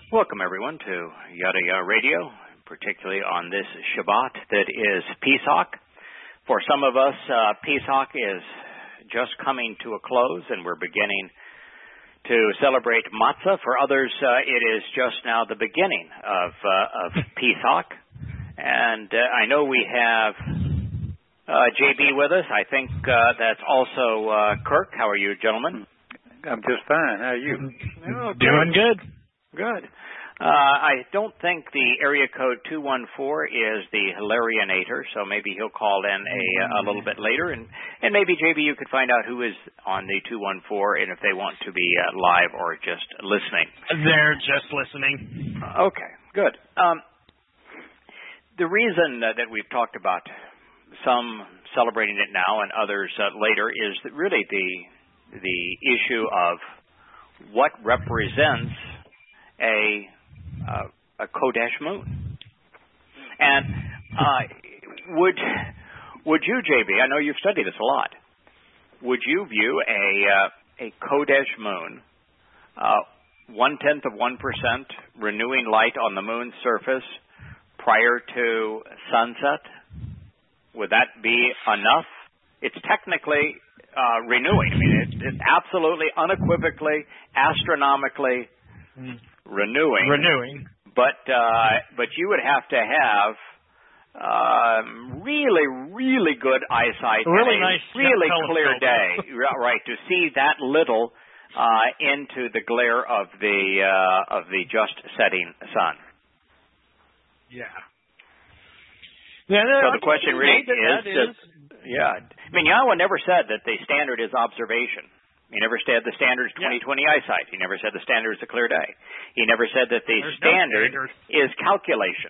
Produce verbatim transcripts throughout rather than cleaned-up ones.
Welcome, everyone, to Yada Yada Radio, particularly on this Shabbat that is Pesach. For some of us, uh, Pesach is just coming to a close, and we're beginning to celebrate Matzah. For others, uh, it is just now the beginning of, uh, of Pesach. And uh, I know we have uh, J B with us. I think uh, that's also uh, Kirk. How are you, gentlemen? I'm just fine. How are you? Oh, good. Doing good. Good. Uh, I don't think the area code two one four is the Hilarianator, so maybe he'll call in a, a little bit later. And, and maybe, J B, you could find out who is on the two one four and if they want to be uh, live or just listening. They're just listening. Uh, okay, good. Um, the reason uh, that we've talked about some celebrating it now and others uh, later is that really the the issue of what represents a uh, a Kodesh moon. And uh, would would you, J B? I know you've studied this a lot. Would you view a uh, a Kodesh moon, uh, one tenth of one percent renewing light on the moon's surface prior to sunset? Would that be enough? It's technically uh, renewing. I mean, it's, it's absolutely, unequivocally, astronomically Mm. renewing. Renewing. But uh, but you would have to have um, really, really good eyesight, A really and a nice really telescope. clear day, right, to see that little uh, into the glare of the uh, of the just setting sun. Yeah. Yeah. So the question really that is, that is, yeah. I mean, Yahweh never said that the standard is observation. He never said the standard is twenty twenty yeah. eyesight. He never said the standard is a clear day. He never said that the standard, no standard is calculation.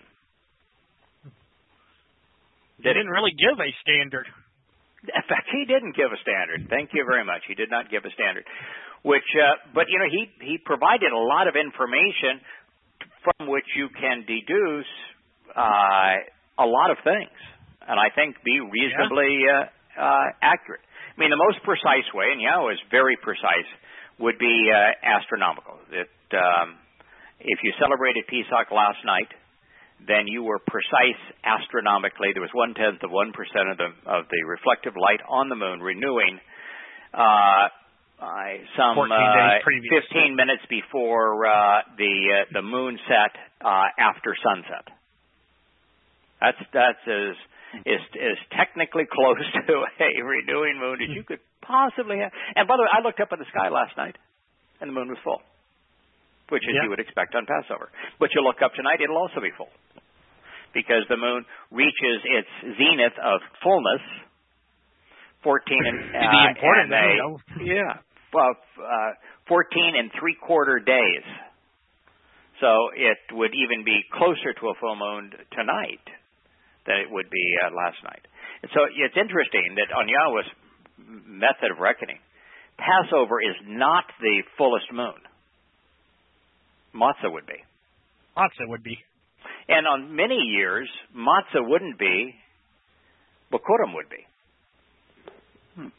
He Did didn't he? really give a standard. In fact, he didn't give a standard. Thank you very much. He did not give a standard. Which, uh, but you know, he he provided a lot of information from which you can deduce uh, a lot of things, and I think be reasonably yeah. uh, uh, accurate. I mean, the most precise way, and Yahweh is very precise, would be uh, astronomical. That um, if you celebrated Pesach last night, then you were precise astronomically. There was one tenth of one percent of the of the reflective light on the moon renewing uh, uh, some uh, fifteen minutes before uh, the uh, the moon set uh, after sunset. That's that's as is is technically close to a renewing moon as you could possibly have. And by the way, I looked up at the sky last night, and the moon was full, which is yeah. you would expect on Passover. But you look up tonight, it'll also be full, because the moon reaches its zenith of fullness, fourteen and uh, the important and a, thing, though. yeah, well, uh, fourteen and three quarter days. So it would even be closer to a full moon tonight than it would be uh, last night. And so it's interesting that on Yahweh's method of reckoning, Passover is not the fullest moon. Matzah would be. Matzah would be. And on many years, Matzah wouldn't be, Bikurim would be. Hmm.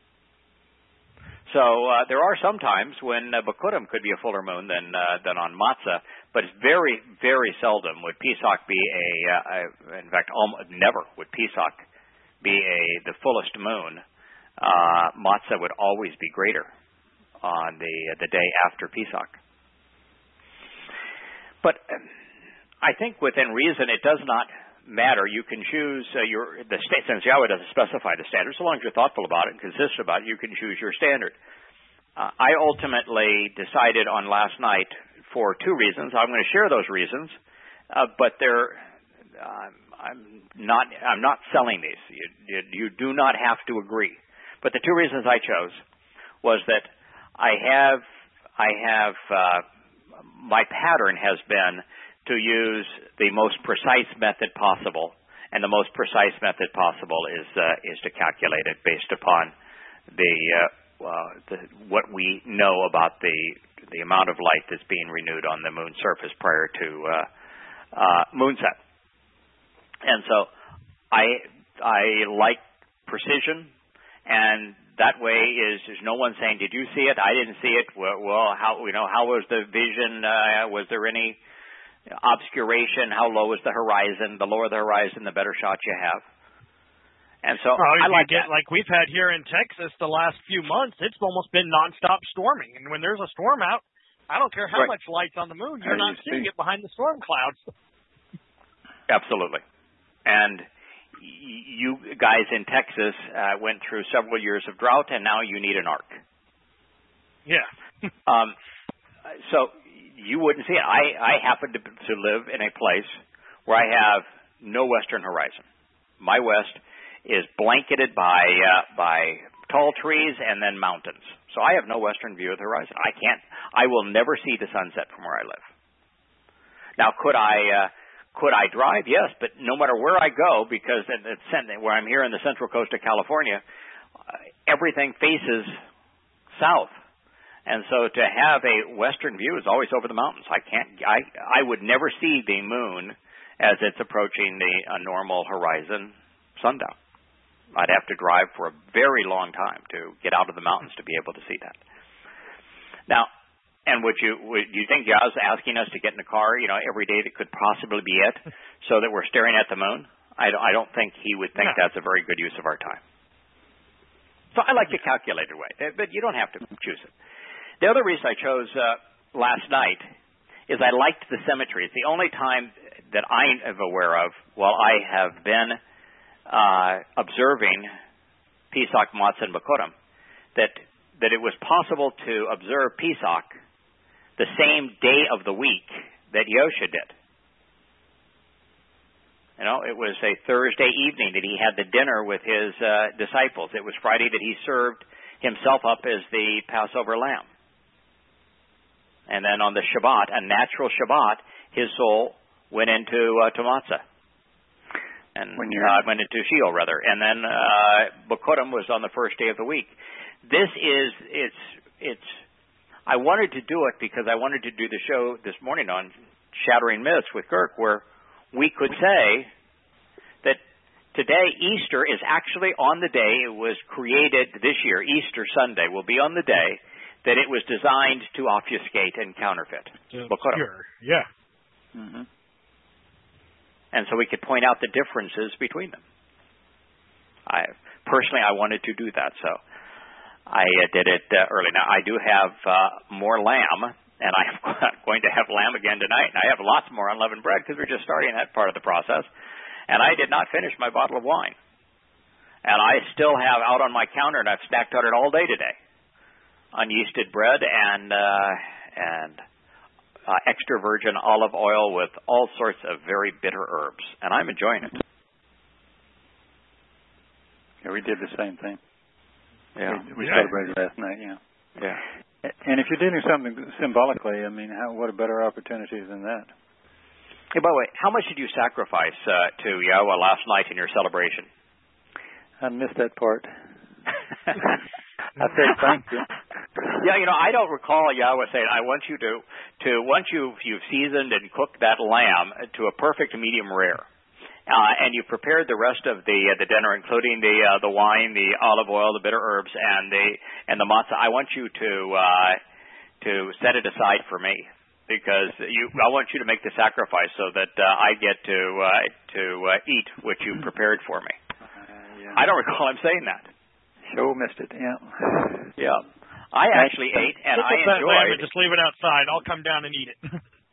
So uh, there are some times when uh, Bikurim could be a fuller moon than uh, than on Matzah, but it's very, very seldom would Pesach be a, uh, a in fact, almost never would Pesach be a the fullest moon. Uh, Matzah would always be greater on the uh, the day after Pesach. But uh, I think within reason, it does not matter. You can choose uh, your the sta- since Yahweh doesn't specify the standard. So long as you're thoughtful about it and consistent about it, you can choose your standard. Uh, I ultimately decided on last night for two reasons. I'm going to share those reasons, uh, but they're uh, I'm not I'm not selling these. You, you, you do not have to agree. But the two reasons I chose was that I have I have uh, my pattern has been to use the most precise method possible, and the most precise method possible is uh, is to calculate it based upon the, uh, uh, the what we know about the the amount of light that's being renewed on the moon's surface prior to uh, uh, moonset. And so I I like precision, and that way is, is no one saying, did you see it? I didn't see it. Well, well how, you know, how was the vision? Uh, was there any obscuration? How low is the horizon? The lower the horizon, the better shot you have. And so well, I like get, that. Like we've had here in Texas the last few months, it's almost been nonstop storming. And when there's a storm out, I don't care how right. much light's on the moon, you're How not you seeing see? it behind the storm clouds. Absolutely. And you guys in Texas uh, went through several years of drought, and now you need an ark. Yeah. um, so you wouldn't see it. I, I happen to, to live in a place where I have no western horizon. My west is blanketed by uh, by tall trees and then mountains. So I have no western view of the horizon. I can't. I will never see the sunset from where I live. Now, could I uh, could I drive? Yes, but no matter where I go, because at, at, where I'm here in the central coast of California, uh, everything faces south, and so to have a western view is always over the mountains. I can't. I I would never see the moon as it's approaching the uh, normal horizon sundown. I'd have to drive for a very long time to get out of the mountains to be able to see that. Now, and would you would you think Yah's asking us to get in a car, you know, every day that could possibly be it, so that we're staring at the moon? I don't, I don't think he would think no. that's a very good use of our time. So I like the calculated way, but you don't have to choose it. The other reason I chose uh, last night is I liked the symmetry. It's the only time that I am aware of while I have been Uh, observing Pesach, Matzah, and Bokurim, that that it was possible to observe Pesach the same day of the week that Yosha did. You know, it was a Thursday evening that he had the dinner with his uh, disciples. It was Friday that he served himself up as the Passover lamb. And then on the Shabbat, a natural Shabbat, his soul went into uh, to Matzah. And when you're uh, went into Sheol, rather. And then uh, Bokurim was on the first day of the week. This is, it's, it's, I wanted to do it because I wanted to do the show this morning on Shattering Myths with Kirk, where we could say that today, Easter is actually on the day it was created this year. Easter Sunday will be on the day that it was designed to obfuscate and counterfeit Bokurim. Sure, yeah. Mm-hmm. And so we could point out the differences between them. I personally, I wanted to do that, so I uh, did it uh, early. Now, I do have uh, more lamb, and I'm going to have lamb again tonight. And I have lots more unleavened bread because we're just starting that part of the process. And I did not finish my bottle of wine. And I still have out on my counter, and I've stacked on it all day today, unyeasted bread and uh, and Uh, extra virgin olive oil with all sorts of very bitter herbs, and I'm enjoying it. Yeah, we did the same thing. Yeah, we, we yeah. celebrated last night. Yeah, yeah. And if you're doing something symbolically, I mean, how, what a better opportunity than that? Hey, by the way, how much did you sacrifice uh, to Yahweh last night in your celebration? I missed that part. I said thank you. Yeah, you know, I don't recall Yahweh saying, I want you to, to once you've, you've seasoned and cooked that lamb to a perfect medium rare, uh, and you've prepared the rest of the uh, the dinner, including the uh, the wine, the olive oil, the bitter herbs, and the and the matzah, I want you to uh, to set it aside for me, because you, I want you to make the sacrifice so that uh, I get to uh, to uh, eat what you prepared for me. Uh, yeah. I don't recall him saying that. Sure missed it. Yeah. Yeah. I actually ate, and I that lamb enjoyed. and just leave it outside. I'll come down and eat it.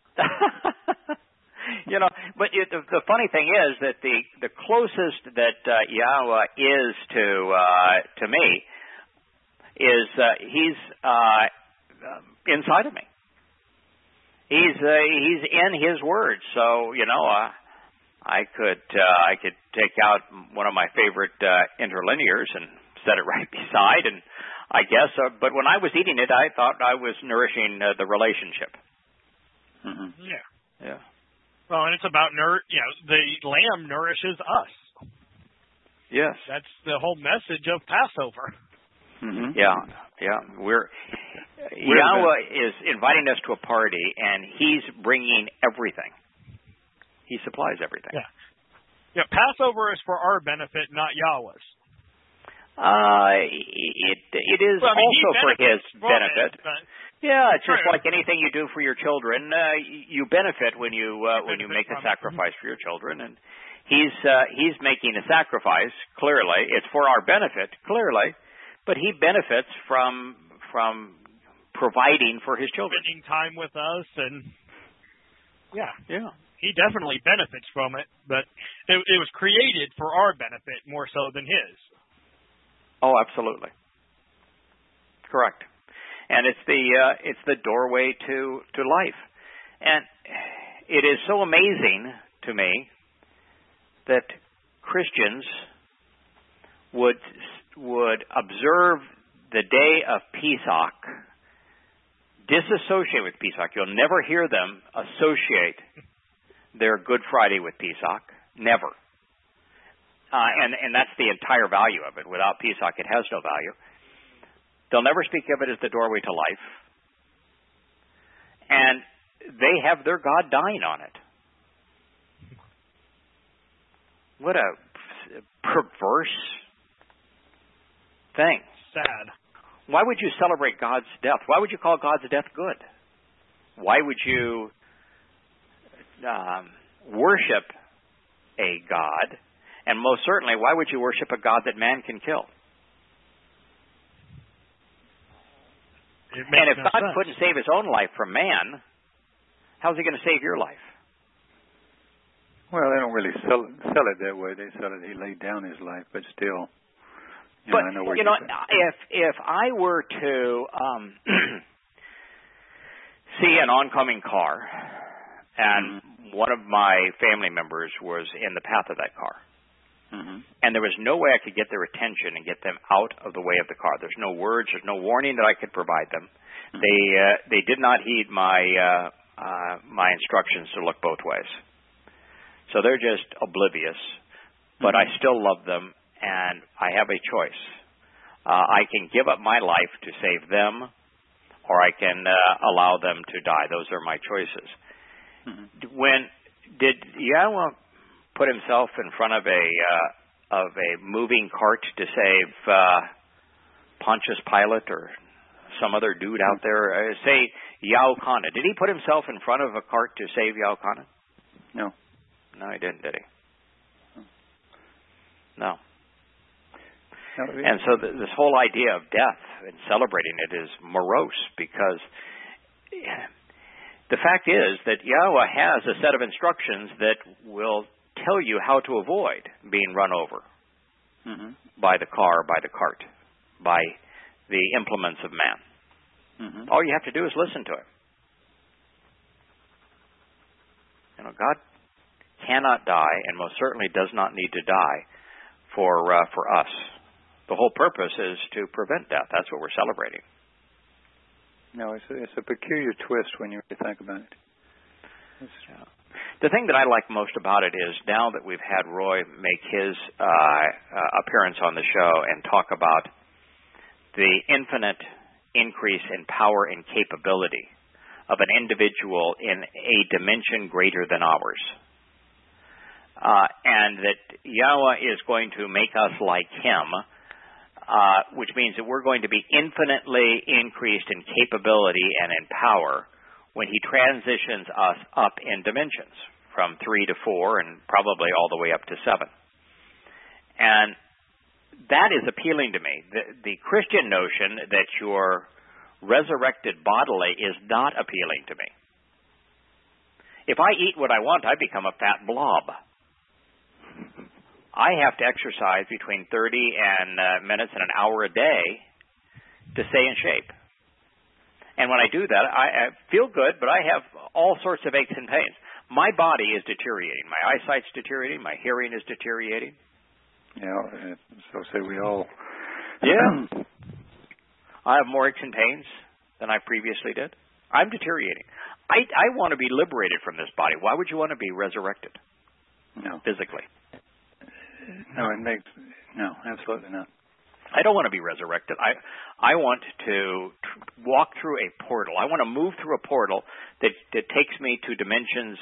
You know, but it, the, the funny thing is that the the closest that uh, Yahweh is to uh, to me is uh, he's uh, inside of me. He's uh, he's in His Word. So you know, uh, I could uh, I could take out one of my favorite uh, interlinears and set it right beside, and I guess. Uh, but when I was eating it, I thought I was nourishing uh, the relationship. Mm-hmm. Yeah. Yeah. Well, and it's about nour. You know, the lamb nourishes us. Yes. That's the whole message of Passover. Mm-hmm. Yeah. Yeah. We're, We're Yahweh is inviting us to a party, and He's bringing everything. He supplies everything. Yeah. Yeah. Passover is for our benefit, not Yahweh's. Uh, it it is well, I mean, also for his benefit. It, but yeah, it's just true. like anything you do for your children. Uh, you benefit when you uh, you when you make a it. sacrifice for your children, and he's uh, he's making a sacrifice. Clearly, it's for our benefit. Clearly, but he benefits from from providing for his children, spending time with us, and yeah, yeah. He definitely benefits from it, but it, it was created for our benefit more so than his. Oh, absolutely. Correct. And it's the uh, it's the doorway to, to life. And it is so amazing to me that Christians would would observe the day of Pesach, disassociate with Pesach. You'll never hear them associate their Good Friday with Pesach. Never. Uh, and, and that's the entire value of it. Without Pesach, it has no value. They'll never speak of it as the doorway to life. And they have their God dying on it. What a perverse thing. Sad. Why would you celebrate God's death? Why would you call God's death good? Why would you um, worship a God? And most certainly, why would you worship a God that man can kill? And if no God sense. couldn't save his own life from man, how's he going to save your life? Well, they don't really sell it, sell it that way. They sell it, he laid down his life, but still. You but, know, I know where you know, at. if, if I were to um, see an oncoming car, and mm-hmm. one of my family members was in the path of that car, mm-hmm. and there was no way I could get their attention and get them out of the way of the car. There's no words, there's no warning that I could provide them. Mm-hmm. They uh, they did not heed my uh, uh, my instructions to look both ways. So they're just oblivious, but mm-hmm. I still love them, and I have a choice. Uh, I can give up my life to save them, or I can uh, allow them to die. Those are my choices. Mm-hmm. When did Yahweh put himself in front of a uh, of a moving cart to save uh, Pontius Pilate or some other dude out there? Uh, say Yahuwah. Did he put himself in front of a cart to save Yahuwah? No. No, he didn't, did he? No. no and so th- this whole idea of death and celebrating it is morose because the fact is that Yahweh has a set of instructions that will tell you how to avoid being run over mm-hmm. by the car, by the cart, by the implements of man. Mm-hmm. All you have to do is listen to him. You know, God cannot die, and most certainly does not need to die for uh, for us. The whole purpose is to prevent death. That's what we're celebrating. No, it's a, it's a peculiar twist when you think about it. Yeah. The thing that I like most about it is now that we've had Roy make his uh, uh, appearance on the show and talk about the infinite increase in power and capability of an individual in a dimension greater than ours. Uh, and that Yahweh is going to make us like him, uh, which means that we're going to be infinitely increased in capability and in power when he transitions us up in dimensions from three to four and probably all the way up to seven. And that is appealing to me. The, the Christian notion that you're resurrected bodily is not appealing to me. If I eat what I want, I become a fat blob. I have to exercise between thirty and uh, minutes and an hour a day to stay in shape. And when I do that, I, I feel good, but I have all sorts of aches and pains. My body is deteriorating. My eyesight's deteriorating. My hearing is deteriorating. Yeah, so say we all. Yeah. I have more aches and pains than I previously did. I'm deteriorating. I, I want to be liberated from this body. Why would you want to be resurrected? No. Physically. No, it makes no, absolutely not. I don't want to be resurrected. I I want to tr- walk through a portal. I want to move through a portal that, that takes me to dimensions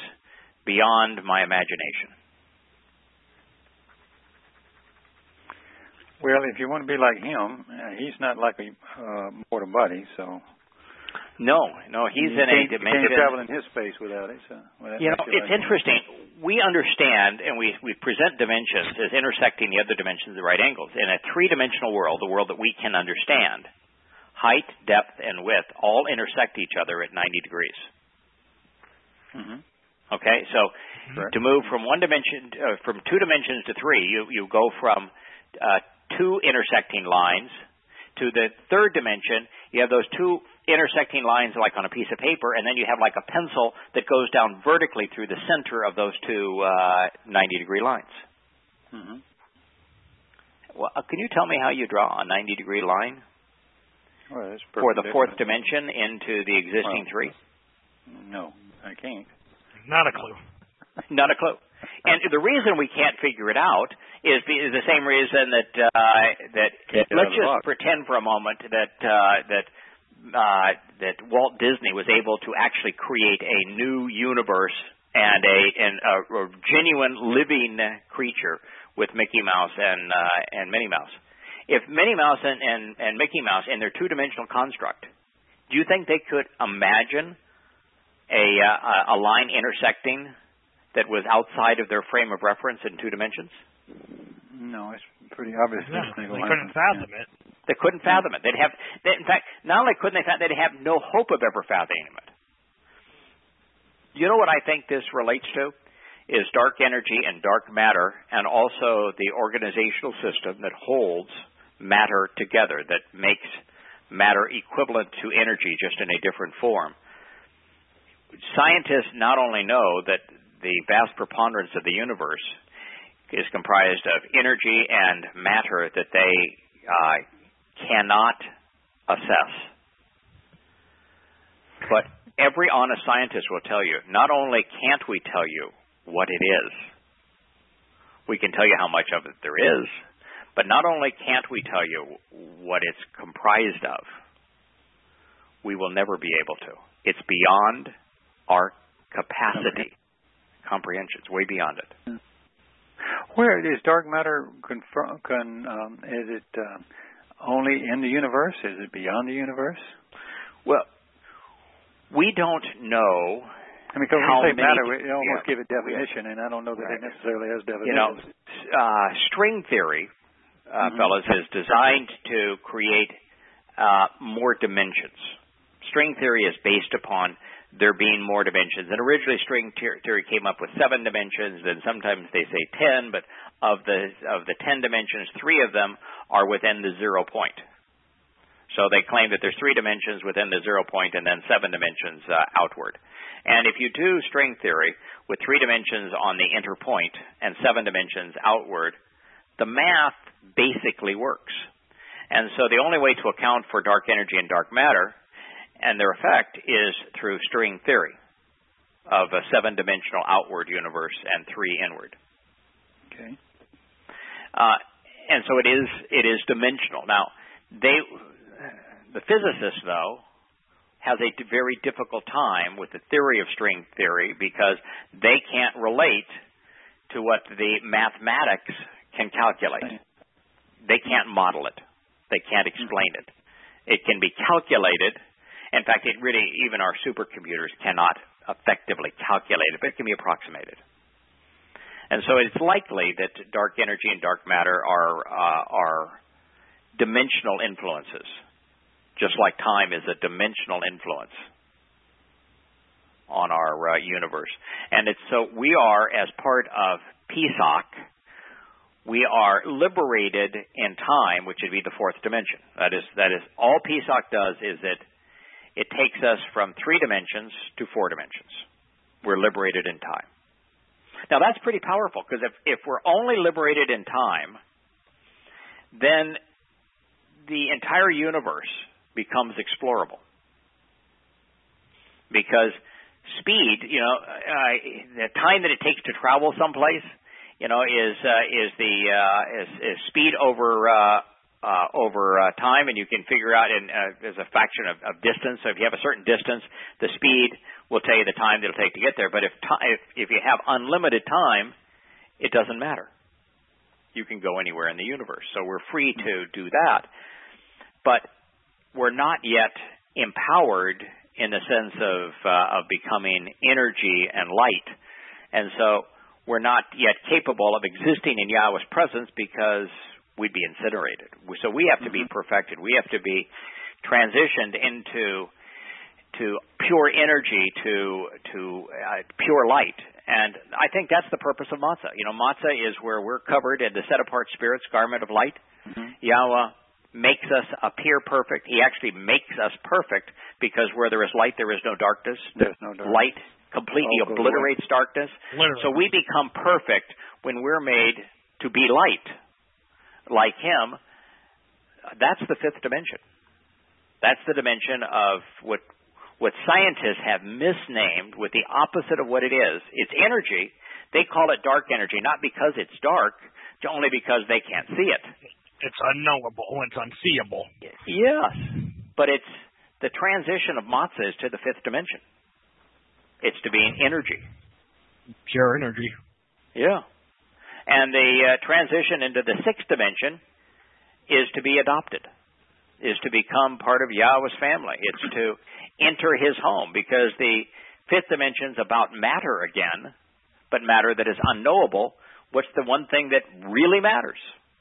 beyond my imagination. Well, if you want to be like him, uh, he's not like a uh, mortal body, so. No, no, he's you in a dimension. dimension. You can't travel in his space without it. So, well, you know, it's like interesting. Him. We understand, and we we present dimensions as intersecting the other dimensions at right angles. In a three-dimensional world, the world that we can understand, height, depth, and width all intersect each other at ninety degrees. Mm-hmm. Okay, so Correct. to move from one dimension, uh, from two dimensions to three, you you go from uh, two intersecting lines to the third dimension. You have those two intersecting lines like on a piece of paper, and then you have like a pencil that goes down vertically through the center of those two uh, ninety-degree lines. Mm-hmm. Well, uh, can you tell me how you draw a ninety-degree line well, for the fourth dimension into the existing well, three? No, I can't. Not a clue. Not a clue. And the reason we can't figure it out is, is the same reason that uh, that let's just pretend for a moment that uh, that uh, that Walt Disney was able to actually create a new universe and a, and a, a genuine living creature with Mickey Mouse and uh, and Minnie Mouse. If Minnie Mouse and, and, and Mickey Mouse in their two-dimensional construct, do you think they could imagine a uh, a line intersecting that was outside of their frame of reference in two dimensions? No, it's pretty obvious. No, they couldn't fathom yeah. it. They couldn't fathom it. They'd have, they, in fact, not only couldn't they fathom, they'd have no hope of ever fathoming it. You know what I think this relates to? Is dark energy and dark matter, and also the organizational system that holds matter together, that makes matter equivalent to energy, just in a different form. Scientists not only know that the vast preponderance of the universe is comprised of energy and matter that they uh, cannot assess. But every honest scientist will tell you, not only can't we tell you what it is, we can tell you how much of it there is, but not only can't we tell you what it's comprised of, we will never be able to. It's beyond our capacity. Okay. Comprehension. It's way beyond it. Where is dark matter confirm, con, um, is it uh, only in the universe? Is it beyond the universe? Well, we don't know. I mean, because how we say many, matter, we almost yeah, give it definition, and I don't know that right. it necessarily has definition. You know, uh, string theory, uh, mm-hmm. fellas, is designed to create uh, more dimensions. String theory is based upon there being more dimensions. And originally string theory came up with seven dimensions, then sometimes they say ten, but of the of the ten dimensions, three of them are within the zero point. So they claim that there's three dimensions within the zero point and then seven dimensions uh, outward. And if you do string theory with three dimensions on the inner point and seven dimensions outward, the math basically works. And so the only way to account for dark energy and dark matter and their effect is through string theory of a seven-dimensional outward universe and three inward. Okay. Uh, and so it is it is dimensional. Now, they the physicist though has a very difficult time with the theory of string theory because they can't relate to what the mathematics can calculate. They can't model it. They can't explain it. It can be calculated. In fact, it really, even our supercomputers cannot effectively calculate it, but it can be approximated. And so it's likely that dark energy and dark matter are uh, are dimensional influences, just like time is a dimensional influence on our uh, universe. And it's so we are, as part of P S O C, we are liberated in time, which would be the fourth dimension. That is, that is all P S O C does is it It takes us from three dimensions to four dimensions. We're liberated in time. Now, that's pretty powerful because if, if we're only liberated in time, then the entire universe becomes explorable. Because speed, you know, uh, the time that it takes to travel someplace, you know, is uh, is the uh, is, is speed over uh, Uh, over uh, time, and you can figure out in, uh, as a fraction of, of distance. So if you have a certain distance, the speed will tell you the time that it'll take to get there. But if, t- if if you have unlimited time, it doesn't matter. you can go anywhere in the universe. So we're free to do that. But we're not yet empowered in the sense of uh, of becoming energy and light. And so we're not yet capable of existing in Yahweh's presence because we'd be incinerated. So we have to be perfected. We have to be transitioned into to pure energy, to to uh, pure light. And I think that's the purpose of matzah. You know, matzah is where we're covered in the set-apart spirit's garment of light. Mm-hmm. Yahweh makes us appear perfect. He actually makes us perfect because where there is light, there is no darkness. There's no darkness. Light completely oh, obliterates darkness. Literally. So we become perfect when we're made to be light, like Him. That's the fifth dimension. That's the dimension of what what scientists have misnamed with the opposite of what it is. It's energy. They call it dark energy, not because it's dark, only because they can't see it. It's unknowable. It's unseeable. Yes, but it's the transition of matzah is to the fifth dimension. It's to being energy. Pure energy. Yeah. And the uh, transition into the sixth dimension is to be adopted, is to become part of Yahweh's family. It's to enter His home, because the fifth dimension is about matter again, but matter that is unknowable. What's the one thing that really matters?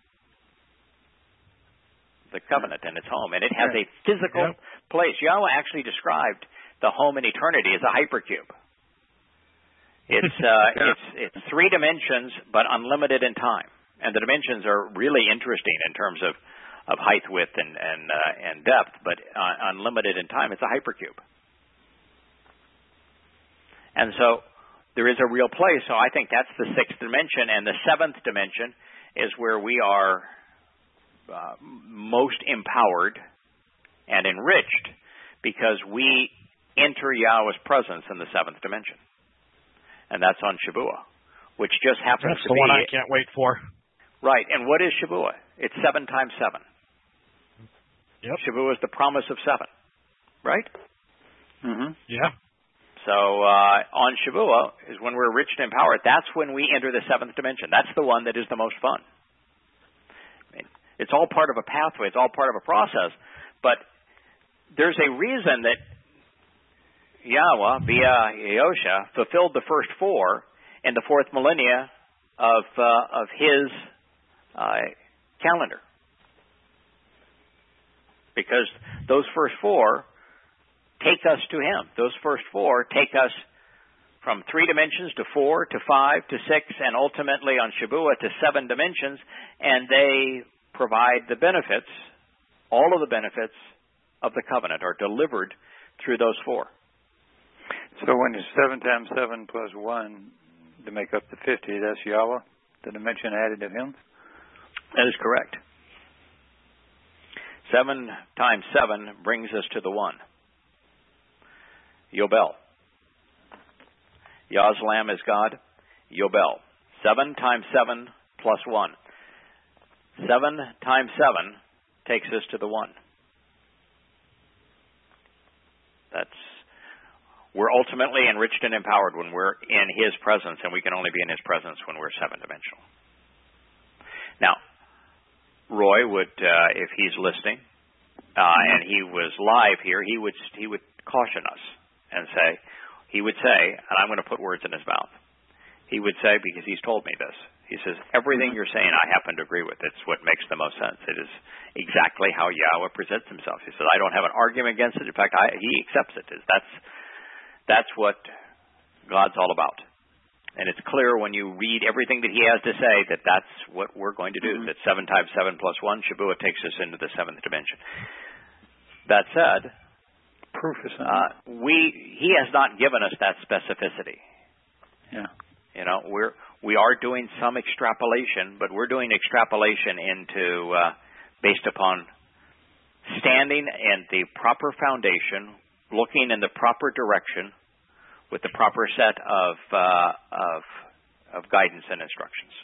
The covenant and its home. And it has a physical yeah. place. Yahweh actually described the home in eternity as a hypercube. It's uh, yeah. it's it's three dimensions, but unlimited in time. And the dimensions are really interesting in terms of of height, width, and and, uh, and depth, but uh, unlimited in time. It's a hypercube. And so there is a real place. So I think that's the sixth dimension. And the seventh dimension is where we are uh, most empowered and enriched, because we enter Yahweh's presence in the seventh dimension. And that's on Shavuot, which just happens that's to be... That's the one be... I can't wait for. Right. And what is Shavuot? It's seven times seven. Yep. Shavuot is the promise of seven, right? Mm-hmm. Yeah. So uh, on Shavuot is when we're rich and empowered. That's when we enter the seventh dimension. That's the one that is the most fun. I mean, it's all part of a pathway. It's all part of a process. But there's a reason that Yahweh, via Yahusha, fulfilled the first four in the fourth millennia of uh, of His uh, calendar. Because those first four take us to Him. Those first four take us from three dimensions to four, to five, to six, and ultimately on Shavuot to seven dimensions, and they provide the benefits, all of the benefits of the covenant are delivered through those four. So when it's seven times seven plus one to make up the fifty, that's Yahweh, the dimension added to Him? That is correct. Seven times seven brings us to the one. Yobel. Yazlam is God. Yobel. Seven times seven plus one. Seven times seven takes us to the one. That's, we're ultimately enriched and empowered when we're in His presence, and we can only be in His presence when we're seven-dimensional. Now, Roy would, uh, if he's listening, uh, and he was live here, he would he would caution us and say, he would say, and I'm going to put words in his mouth. He would say, because he's told me this, he says, everything you're saying I happen to agree with. It's what makes the most sense. It is exactly how Yahweh presents Himself. He says, I don't have an argument against it. In fact, I, he accepts it. That's, that's what God's all about. And it's clear when you read everything that He has to say that that's what we're going to do, mm-hmm. that seven times seven plus one, Shavuot takes us into the seventh dimension. That said, proof is uh, we He has not given us that specificity. Yeah. You know, we're we are doing some extrapolation, but we're doing extrapolation into uh, based upon standing in the proper foundation, looking in the proper direction, with the proper set of uh, of of guidance and instructions.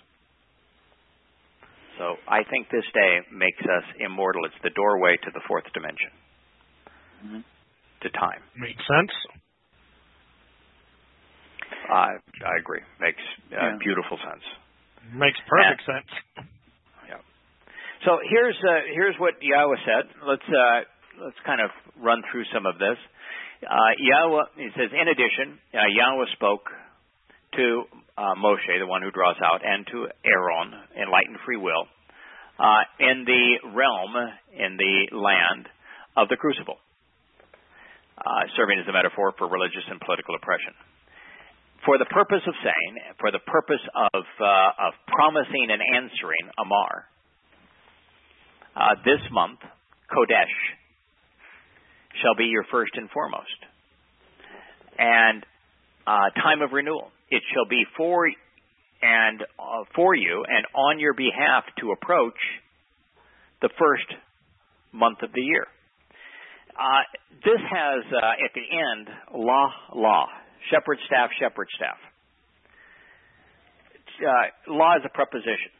So I think this day makes us immortal. It's the doorway to the fourth dimension, mm-hmm. to time. Makes sense. I I agree. Makes uh, yeah. beautiful sense. Makes perfect and, sense. So here's uh, here's what Yahweh said. Let's uh, let's kind of run through some of this. Uh, Yahweh, he says, in addition, uh, Yahweh spoke to uh, Moshe, the one who draws out, and to Aaron, enlightened free will, uh, in the realm, in the land of the crucible, uh, serving as a metaphor for religious and political oppression. For the purpose of saying, for the purpose of uh, of promising and answering Amar, uh, this month, Kodesh shall be your first and foremost. And uh, time of renewal. It shall be for and uh, for you and on your behalf to approach the first month of the year. Uh, this has uh, at the end law, law, shepherd staff, shepherd staff. Uh, law is a preposition.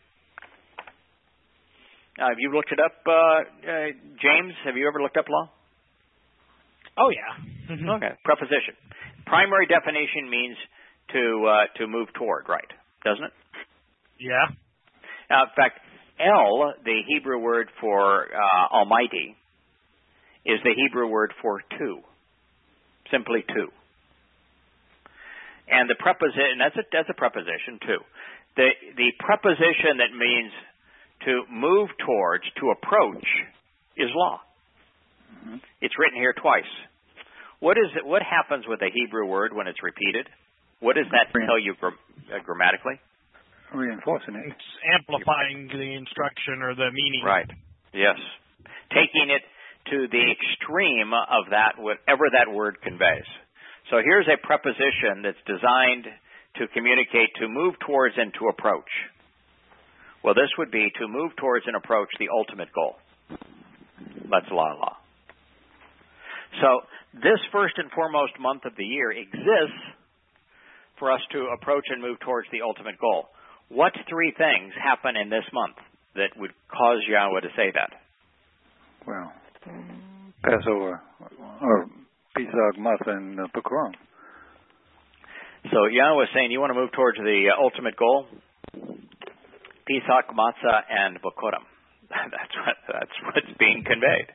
Uh, have you looked it up, uh, uh, James? Have you ever looked up law? Oh, yeah. Okay. Preposition. Primary definition means to uh, to move toward, right? Doesn't it? Yeah. Uh, in fact, El, the Hebrew word for uh, Almighty, is the Hebrew word for two. Simply two. And the preposition, that's a, that's a preposition, too. The, the preposition that means to move towards, to approach, is law. Mm-hmm. It's written here twice. What is it? What happens with a Hebrew word when it's repeated? What does that tell you gra- uh, grammatically? Reinforcing it. It's amplifying the instruction or the meaning. Right. Yes. Taking it to the extreme of that, whatever that word conveys. So here's a preposition that's designed to communicate to move towards and to approach. Well, this would be to move towards and approach the ultimate goal. That's la la. So this first and foremost month of the year exists for us to approach and move towards the ultimate goal. What three things happen in this month that would cause Yahweh to say that? Well, Passover, or Pesach, Matzah, and uh, Purim. So Yahweh is saying, you want to move towards the uh, ultimate goal? Pesach, Matzah, and Purim. That's what, that's what's being conveyed.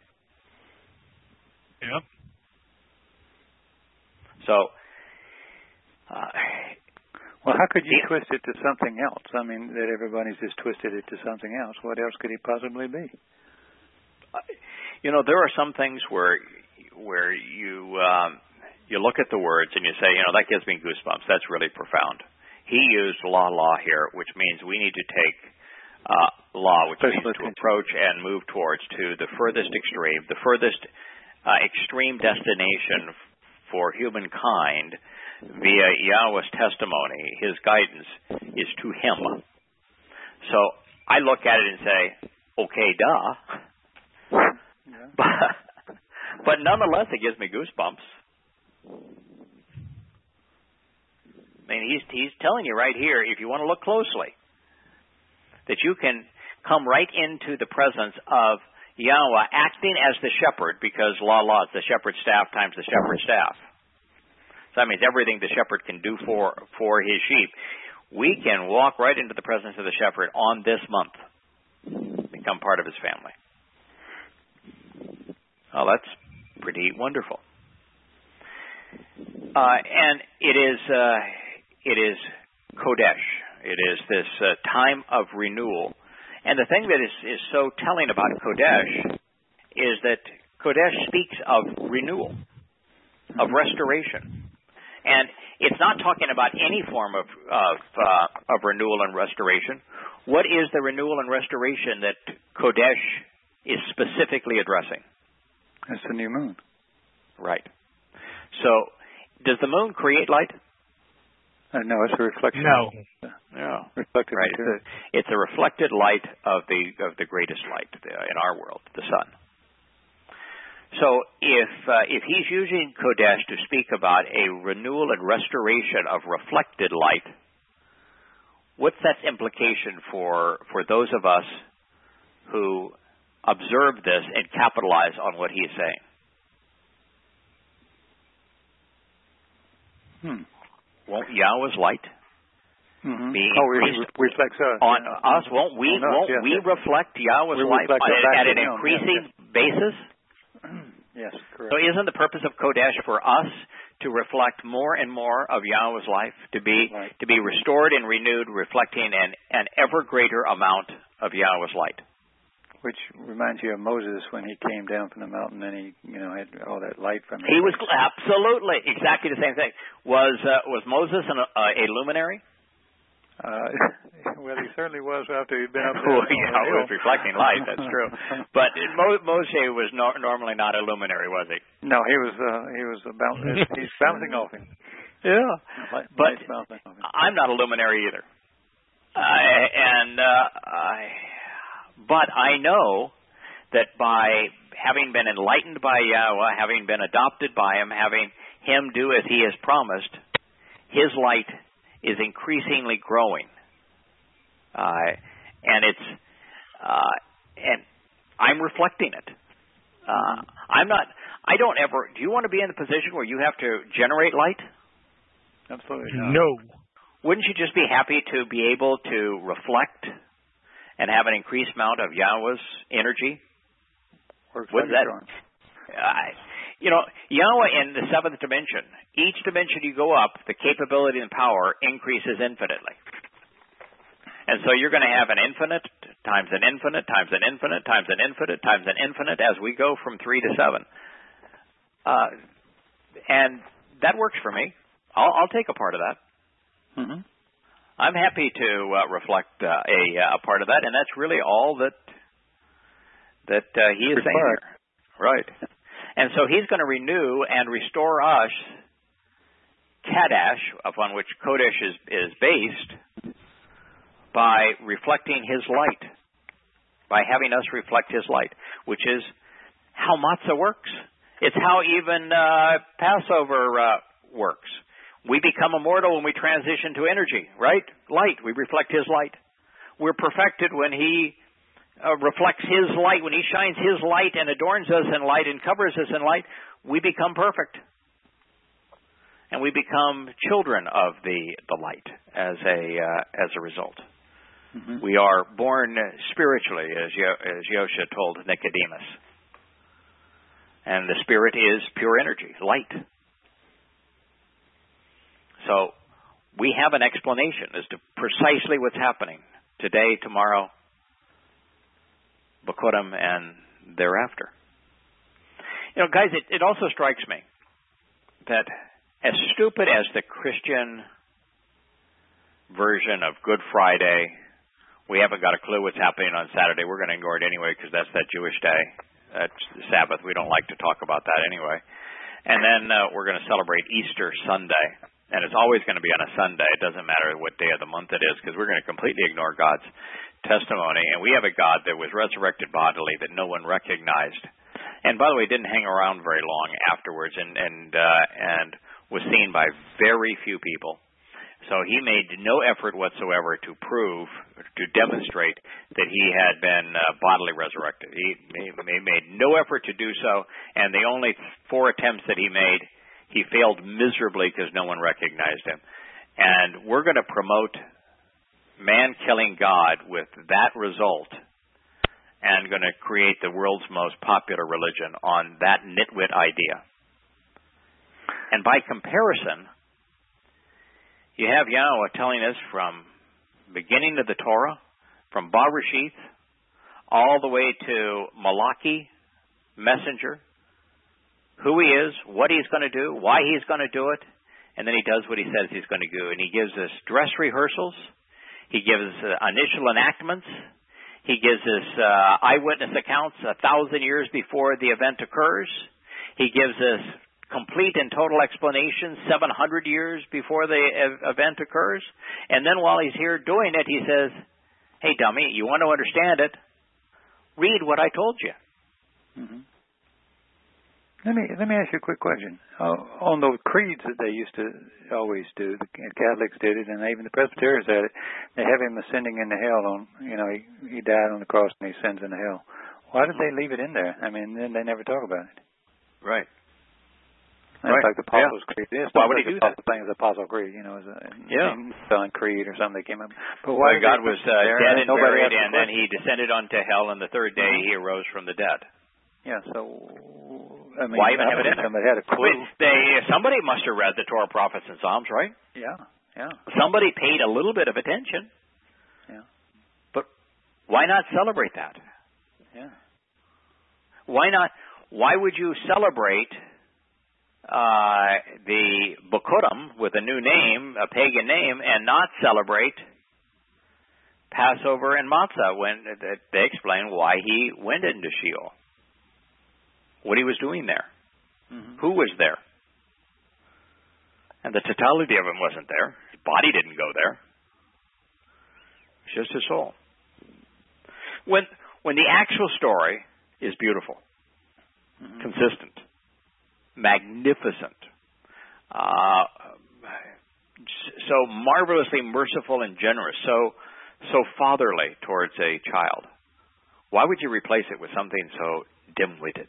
Yep. So, uh, well, how could you the, twist it to something else? I mean, that everybody's just twisted it to something else. What else could it possibly be? Uh, you know, there are some things where where you um, you look at the words and you say, you know, that gives me goosebumps. That's really profound. He used la la here, which means we need to take uh, law, which Special means to approach and move towards to the furthest extreme, the furthest uh, extreme destination for humankind via Yahweh's testimony. His guidance is to him. So I look at it and say, okay, duh. Yeah. But, but nonetheless, it gives me goosebumps. I mean, he's, he's telling you right here, if you want to look closely, that you can come right into the presence of Yahweh acting as the shepherd, because la la is the shepherd's staff times the shepherd's staff. So that means everything the shepherd can do for, for his sheep. We can walk right into the presence of the shepherd on this month, become part of his family. Oh, that's pretty wonderful. Uh, and it is uh, it is Kodesh. It is this uh, time of renewal. And the thing that is, is so telling about Kodesh is that Kodesh speaks of renewal, of restoration. And it's not talking about any form of of, uh, of renewal and restoration. What is the renewal and restoration that Kodesh is specifically addressing? It's the new moon. Right. So, does the moon create light? Uh, no, it's a reflection. No. No. Reflected right. It's a, it's a reflected light of the of the greatest light in our world, the sun. So, if uh, if he's using Kodesh to speak about a renewal and restoration of reflected light, what's that implication for for those of us who observe this and capitalize on what he's saying? Hmm. Won't Yahweh's light Mm-hmm. be oh, increased it reflects us. on yeah. us. Won't we? On us, won't yes, we yes. reflect Yahweh's we life reflect at, at an him. increasing yes, yes. basis? Yes, correct. So isn't the purpose of Kodesh for us to reflect more and more of Yahweh's life, to be right. to be restored and renewed, reflecting an, an ever greater amount of Yahweh's light? Which reminds you of Moses when he came down from the mountain and he, you know, had all that light from him. He was absolutely exactly the same thing. Was uh, was Moses an, uh, a luminary? Uh, well, he certainly was after he'd been up there. Well, yeah, he was reflecting light. That's true. But Mo- Moshe was no- normally not a luminary, was he? No, he was. Uh, he was about. He's bouncing off him. Yeah, light, but bouncing off him. I'm not a luminary either. I, and uh, I, but I know that by having been enlightened by Yahweh, having been adopted by Him, having Him do as He has promised, His light is increasingly growing, uh, and it's uh, and I'm reflecting it. Uh, I'm not. I don't ever. Do you want to be in the position where you have to generate light? Absolutely not. No. Wouldn't you just be happy to be able to reflect and have an increased amount of Yahweh's energy? Works Wouldn't like that? Uh, you know, Yahweh in the seventh dimension, each dimension you go up, the capability and power increases infinitely. And so you're going to have an infinite times an infinite times an infinite times an infinite times an infinite as we go from three to seven. Uh, and that works for me. I'll, I'll take a part of that. Mm-hmm. I'm happy to uh, reflect uh, a, a part of that, and that's really all that that uh, he is saying here. Right. And so he's going to renew and restore us, Kadash, upon which Kodesh is, is based, by reflecting his light, by having us reflect his light, which is how matzah works. It's how even uh, Passover uh, works. We become immortal when we transition to energy, right? Light. We reflect his light. We're perfected when he Uh, reflects his light, when he shines his light and adorns us in light and covers us in light, we become perfect. And we become children of the, the light as a uh, as a result. Mm-hmm. We are born spiritually, as, Yo- as Yosha told Nicodemus. And the spirit is pure energy, light. So we have an explanation as to precisely what's happening today, tomorrow, Bakurim, and thereafter. You know, guys, it, it also strikes me that as stupid as the Christian version of Good Friday, we haven't got a clue what's happening on Saturday. We're going to ignore it anyway because that's that Jewish day. That's the Sabbath. We don't like to talk about that anyway. And then uh, we're going to celebrate Easter Sunday. And it's always going to be on a Sunday. It doesn't matter what day of the month it is because we're going to completely ignore God's testimony. And we have a God that was resurrected bodily that no one recognized. And by the way, didn't hang around very long afterwards and and uh, and was seen by very few people. So he made no effort whatsoever to prove, to demonstrate that he had been uh, bodily resurrected. He, he made no effort to do so, and the only four attempts that he made, he failed miserably because no one recognized him. And we're going to promote man-killing God with that result and going to create the world's most popular religion on that nitwit idea. And by comparison, you have Yahweh telling us from beginning of the Torah, from Bereshith, all the way to Malachi, messenger, who he is, what he's going to do, why he's going to do it, and then he does what he says he's going to do. And he gives us dress rehearsals. He gives uh, initial enactments. He gives us uh, eyewitness accounts a thousand years before the event occurs. He gives us complete and total explanations seven hundred years before the uh, event occurs. And then while he's here doing it, he says, hey, dummy, you want to understand it? Read what I told you. Mm-hmm. Let me let me ask you a quick question. Uh, on those creeds that they used to always do, the Catholics did it, and even the Presbyterians had it. They have him ascending into hell. On you know, he he died on the cross and he ascends into hell. Why did they leave it in there? I mean, then they never talk about it. Right. That's right. like the Apostles' yeah. Creed. It's why not would he do the that? Thing as the Apostle Creed, you know, as a yeah. Son Creed or something that came up. But why well, God was uh, dead and buried, and then He descended onto hell, and the third day mm-hmm. He arose from the dead. Yeah, so I mean, why even have it in there? Somebody had a clue. Wait, they, somebody must have read the Torah, prophets, and Psalms, right? Yeah, yeah. Somebody paid a little bit of attention. Yeah. But why not celebrate that? Yeah. Why not? Why would you celebrate uh, the Bikurim with a new name, a pagan name, and not celebrate Passover and Matzah when they explain why he went into Sheol, what he was doing there, mm-hmm. who was there. And the totality of him wasn't there. His body didn't go there. It's just his soul. When when the actual story is beautiful, mm-hmm. consistent, magnificent, uh, so marvelously merciful and generous, so so fatherly towards a child, why would you replace it with something so dim-witted?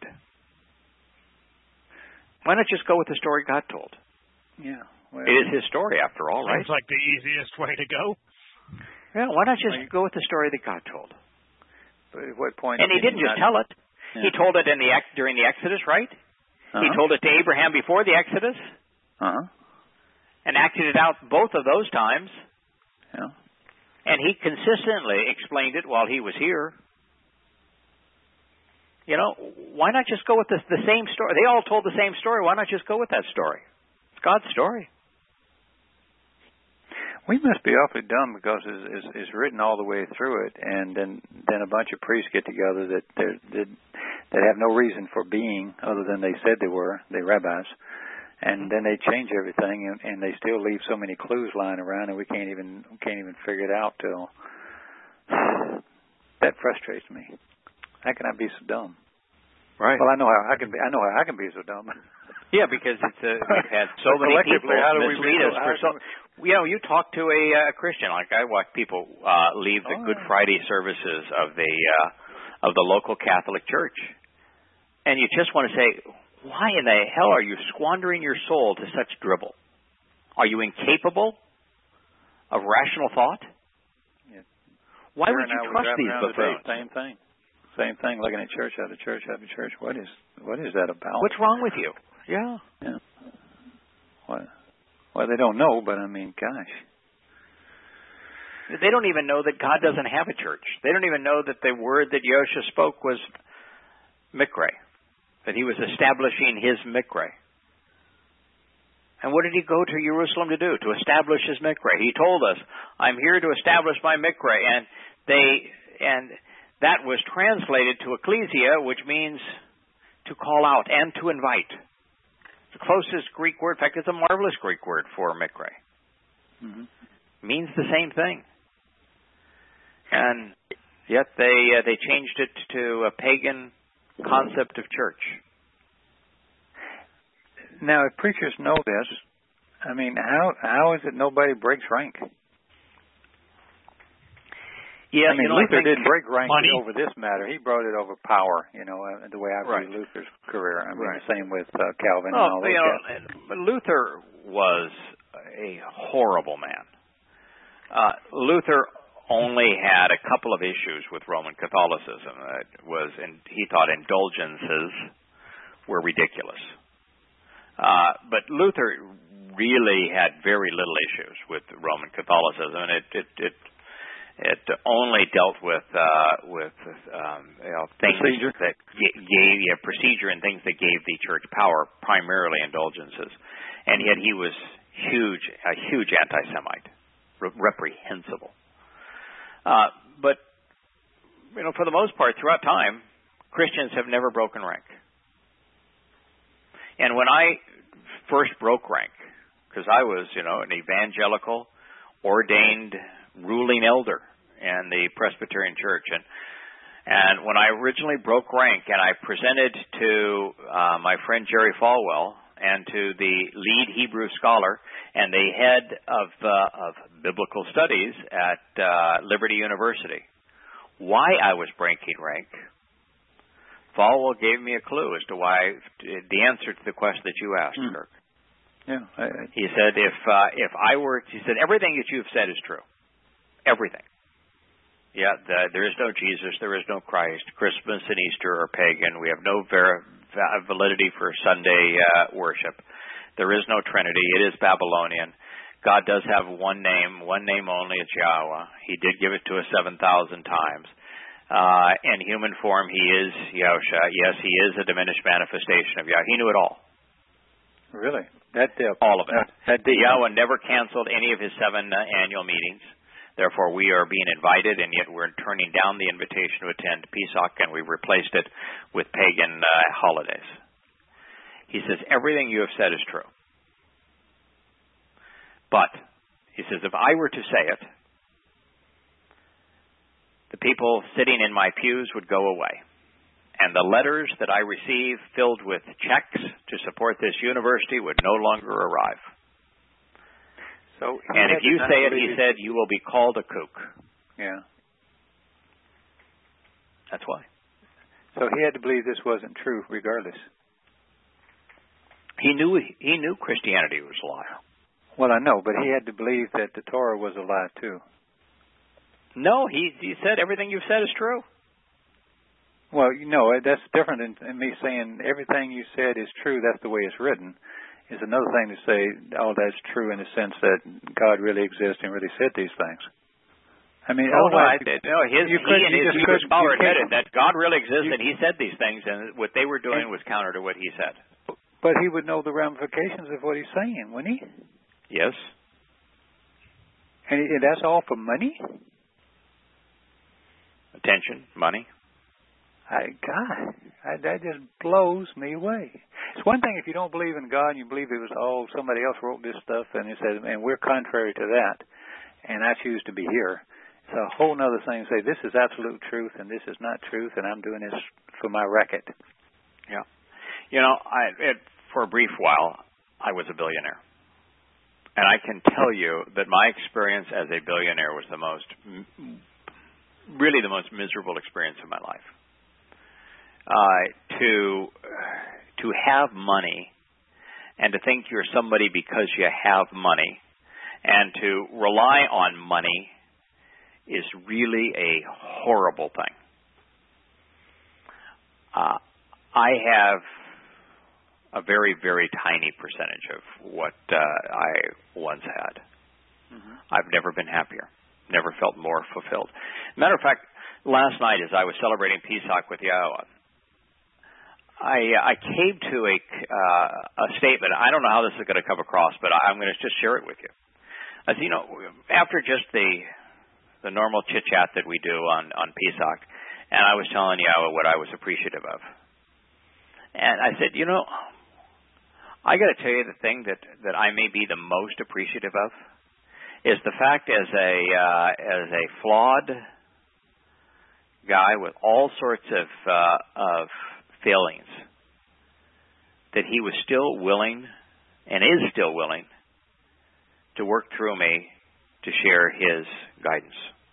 Why not just go with the story God told? Yeah, well, it is His story, after all, right? Seems like the easiest way to go. Yeah, why not just go with the story that God told? But at what point? And He didn't just tell it. Yeah. He told it in the during the Exodus, right? Uh-huh. He told it to Abraham before the Exodus, uh-huh. and acted it out both of those times. Yeah. And He consistently explained it while He was here. You know, why not just go with the, the same story? They all told the same story. Why not just go with that story? It's God's story. We must be awfully dumb because it's, it's, it's written all the way through it, and then then a bunch of priests get together that that that have no reason for being other than they said they were, the rabbis, and then they change everything, and, and they still leave so many clues lying around, and we can't even can't even figure it out till that frustrates me. How can I be so dumb? Right. Well, I know how I can be. I know how I can be so dumb. Yeah, because it's uh, we've had so many people mislead us. For so, you know, you talk to a uh, Christian, like I watch people uh, leave the oh. Good Friday services of the uh, of the local Catholic Church, and you just want to say, why in the hell are you squandering your soul to such dribble? Are you incapable of rational thought? Yeah. Why would you trust these buffoons? Same thing. Same thing, looking at church after church after church. What is what is that about? What's wrong with you? Yeah. Yeah. What? Well, they don't know, but I mean, gosh. They don't even know that God doesn't have a church. They don't even know that the word that Yosha spoke was mikre, that he was establishing his mikre. And what did he go to Jerusalem to do? To establish his mikre. He told us, I'm here to establish my mikre. And they, and that was translated to ecclesia, which means to call out and to invite. The closest Greek word, in fact, it's a marvelous Greek word for mikre. Mm-hmm. Means the same thing. And yet they uh, they changed it to a pagan concept of church. Now, if preachers know this, I mean, how how is it nobody breaks rank? Yeah, I mean, you know, Luther I think didn't break rank money. over this matter. He brought it over power, you know, uh, the way I right. view Luther's career. I mean, right. the same with uh, Calvin well, and all those you guys. know, Luther was a horrible man. Uh, Luther only had a couple of issues with Roman Catholicism. It was, in, he thought indulgences were ridiculous. Uh, but Luther really had very little issues with Roman Catholicism, and it it it, it only dealt with uh, with um, you know, things procedure. that gave yeah, procedure and things that gave the church power, primarily indulgences. And yet he was huge, a huge anti-Semite, re- reprehensible. Uh, but you know, for the most part, throughout time, Christians have never broken rank. And when I first broke rank, because I was, you know, an evangelical, ordained, ruling elder in the Presbyterian Church, and and when I originally broke rank, and I presented to uh, my friend Jerry Falwell and to the lead Hebrew scholar and the head of uh, of biblical studies at uh, Liberty University, why I was breaking rank, Falwell gave me a clue as to why, the answer to the question that you asked, mm. Kirk. Yeah. I, I, he said, if uh, if I were, he said, everything that you've said is true. Everything. Yeah, the, there is no Jesus, there is no Christ. Christmas and Easter are pagan. We have no ver- validity for Sunday uh, worship. There is no Trinity. It is Babylonian. God does have one name, one name only. It's Yahweh. He did give it to us seven thousand times. Uh, in human form, he is Yahusha. Yes, he is a diminished manifestation of Yahweh. He knew it all. Really? That depth. All of it. That, that Yahweh never canceled any of his seven uh, annual meetings. Therefore, we are being invited, and yet we're turning down the invitation to attend Pesach, and we've replaced it with pagan uh, holidays. He says, everything you have said is true. But, he says, if I were to say it, the people sitting in my pews would go away. And the letters that I receive filled with checks to support this university would no longer arrive. So, and if you say it, he said, you will be called a kook. Yeah. That's why. So he had to believe this wasn't true regardless. He knew he knew Christianity was a lie. Well, I know, but he had to believe that the Torah was a lie too. No, he he said everything you've said is true. Well, you know, that's different than, than me saying everything you said is true, that's the way it's written. It's another thing to say, oh, that's true in the sense that God really exists and really said these things. I mean, oh, no, I, you, no, his, you he could, and you his Hebrew scholar admitted that God really exists you, and he said these things, and what they were doing was counter to what he said. But he would know the ramifications of what he's saying, wouldn't he? Yes. And, and that's all for money? Attention, money. I, God, I, that just blows me away. It's one thing if you don't believe in God and you believe it was, oh, somebody else wrote this stuff and it says, and we're contrary to that, and I choose to be here. It's a whole other thing to say, this is absolute truth and this is not truth, and I'm doing this for my racket. Yeah. You know, I, it, for a brief while, I was a billionaire. And I can tell you that my experience as a billionaire was the most, really the most miserable experience of my life. Uh, to to have money and to think you're somebody because you have money and to rely on money is really a horrible thing. Uh, I have a very, very tiny percentage of what uh, I once had. Mm-hmm. I've never been happier, never felt more fulfilled. Matter of fact, last night as I was celebrating Pesach with Yahweh, I, I came to a, uh, a statement. I don't know how this is going to come across, but I'm going to just share it with you. As you know, after just the the normal chit-chat that we do on, on Pesach, and I was telling Yahweh what I was appreciative of. And I said, you know, I got to tell you the thing that, that I may be the most appreciative of is the fact as a uh, as a flawed guy with all sorts of uh, of failings, that he was still willing and is still willing to work through me to share his guidance.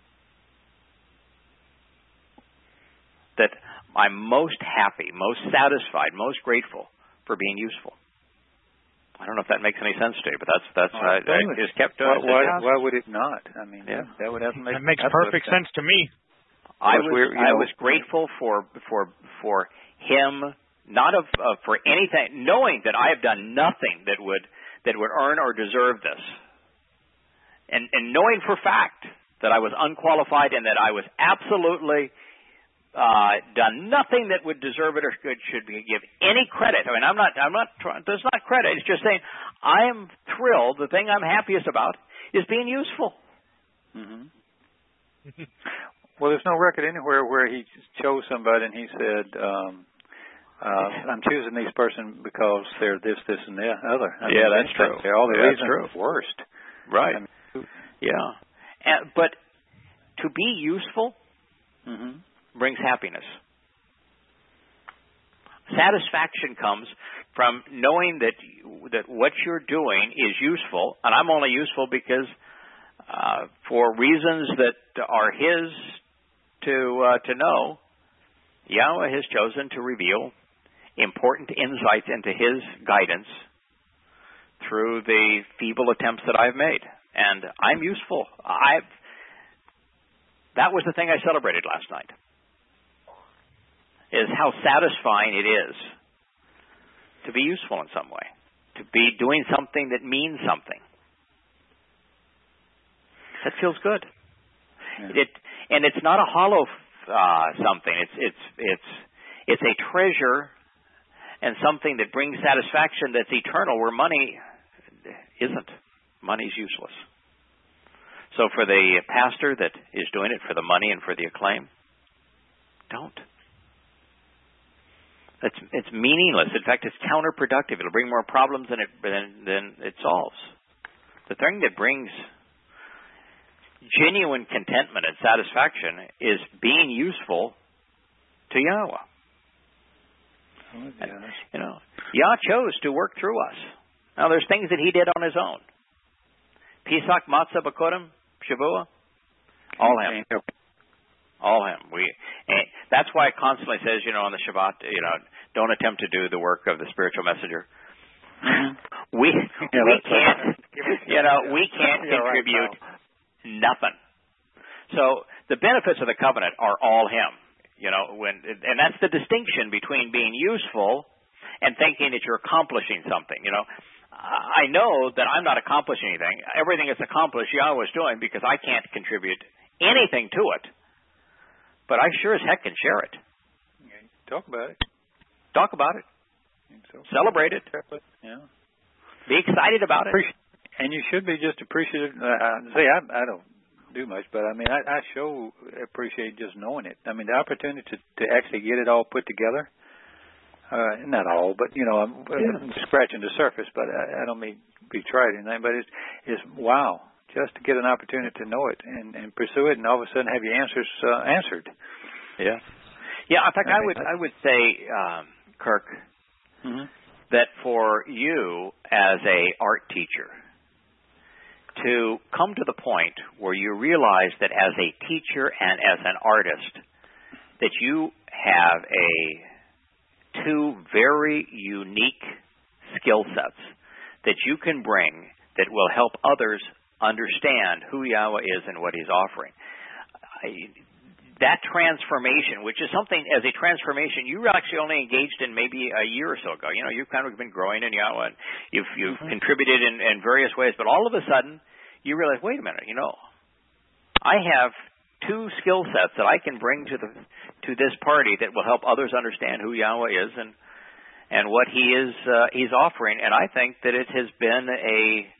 That I'm most happy, most satisfied, most grateful for being useful. I don't know if that makes any sense to you, but that's that's oh, I, I just kept doing. Why, why, why would it not? I mean, yeah. that, that would have to make. That makes perfect sense. sense to me. I was you know, I was grateful for for for him, not of uh, for anything, knowing that I have done nothing that would that would earn or deserve this, and and knowing for fact that I was unqualified and that I was absolutely uh, done nothing that would deserve it or should should be, give any credit. I mean, I'm not I'm not trying. There's not credit. It's just saying I am thrilled. The thing I'm happiest about is being useful. Mm-hmm. Well, there's no record anywhere where he chose somebody and he said, um, uh, I'm choosing this person because they're this, this, and the other. I yeah, mean, that's true. They're all the yeah, reasons true. the worst. Right. I mean, yeah. And, but to be useful mm-hmm. brings happiness. Satisfaction comes from knowing that that what you're doing is useful, and I'm only useful because uh, for reasons that are his to uh, to know, Yahweh has chosen to reveal important insights into His guidance through the feeble attempts that I've made. And I'm useful. I've, that was the thing I celebrated last night, is how satisfying it is to be useful in some way, to be doing something that means something. That feels good. Yeah. It, and it's not a hollow uh, something. It's it's it's it's a treasure and something that brings satisfaction that's eternal, where money isn't. Money's useless. So for the pastor that is doing it for the money and for the acclaim, don't. It's it's meaningless. In fact, it's counterproductive. It'll bring more problems than it than, than it solves. The thing that brings genuine contentment and satisfaction is being useful to Yahweh. Oh, and, you know, Yah chose to work through us. Now, there's things that He did on His own. Pesach, Matzah, Bakodim, Shavua, all Him. All Him. We. And that's why it constantly says, you know, on the Shabbat, you know, don't attempt to do the work of the spiritual messenger. Mm-hmm. we yeah, we can't, you know, we can't contribute right nothing. So the benefits of the covenant are all Him. You know, when and that's the distinction between being useful and thinking that you're accomplishing something. You know, I know that I'm not accomplishing anything. Everything that's accomplished, Yahweh is doing, because I can't contribute anything to it. But I sure as heck can share it. Okay. Talk about it. Talk about it. So. Celebrate it. Yeah. Be excited about it. And you should be just appreciative. Uh, say, I, I don't do much, but I mean, I, I sure appreciate just knowing it. I mean, the opportunity to, to actually get it all put together. Uh, not all, but you know, I'm, yeah. I'm scratching the surface. But I, I don't mean be tried or anything. But it's, it's wow, just to get an opportunity to know it and, and pursue it, and all of a sudden have your answers uh, answered. Yeah, yeah. In fact, I, I would I would say, um, Kirk, mm-hmm. that for you as a art teacher, to come to the point where you realize that as a teacher and as an artist, that you have a two very unique skill sets that you can bring that will help others understand who Yahweh is and what He's offering. I, that transformation, which is something, as a transformation, you were actually only engaged in maybe a year or so ago. You know, you've kind of been growing in Yahweh. And you've you've mm-hmm. contributed in, in various ways, but all of a sudden, you realize, wait a minute, you know, I have two skill sets that I can bring to the to this party that will help others understand who Yahweh is and and what He is uh, He's offering. And I think that it has been a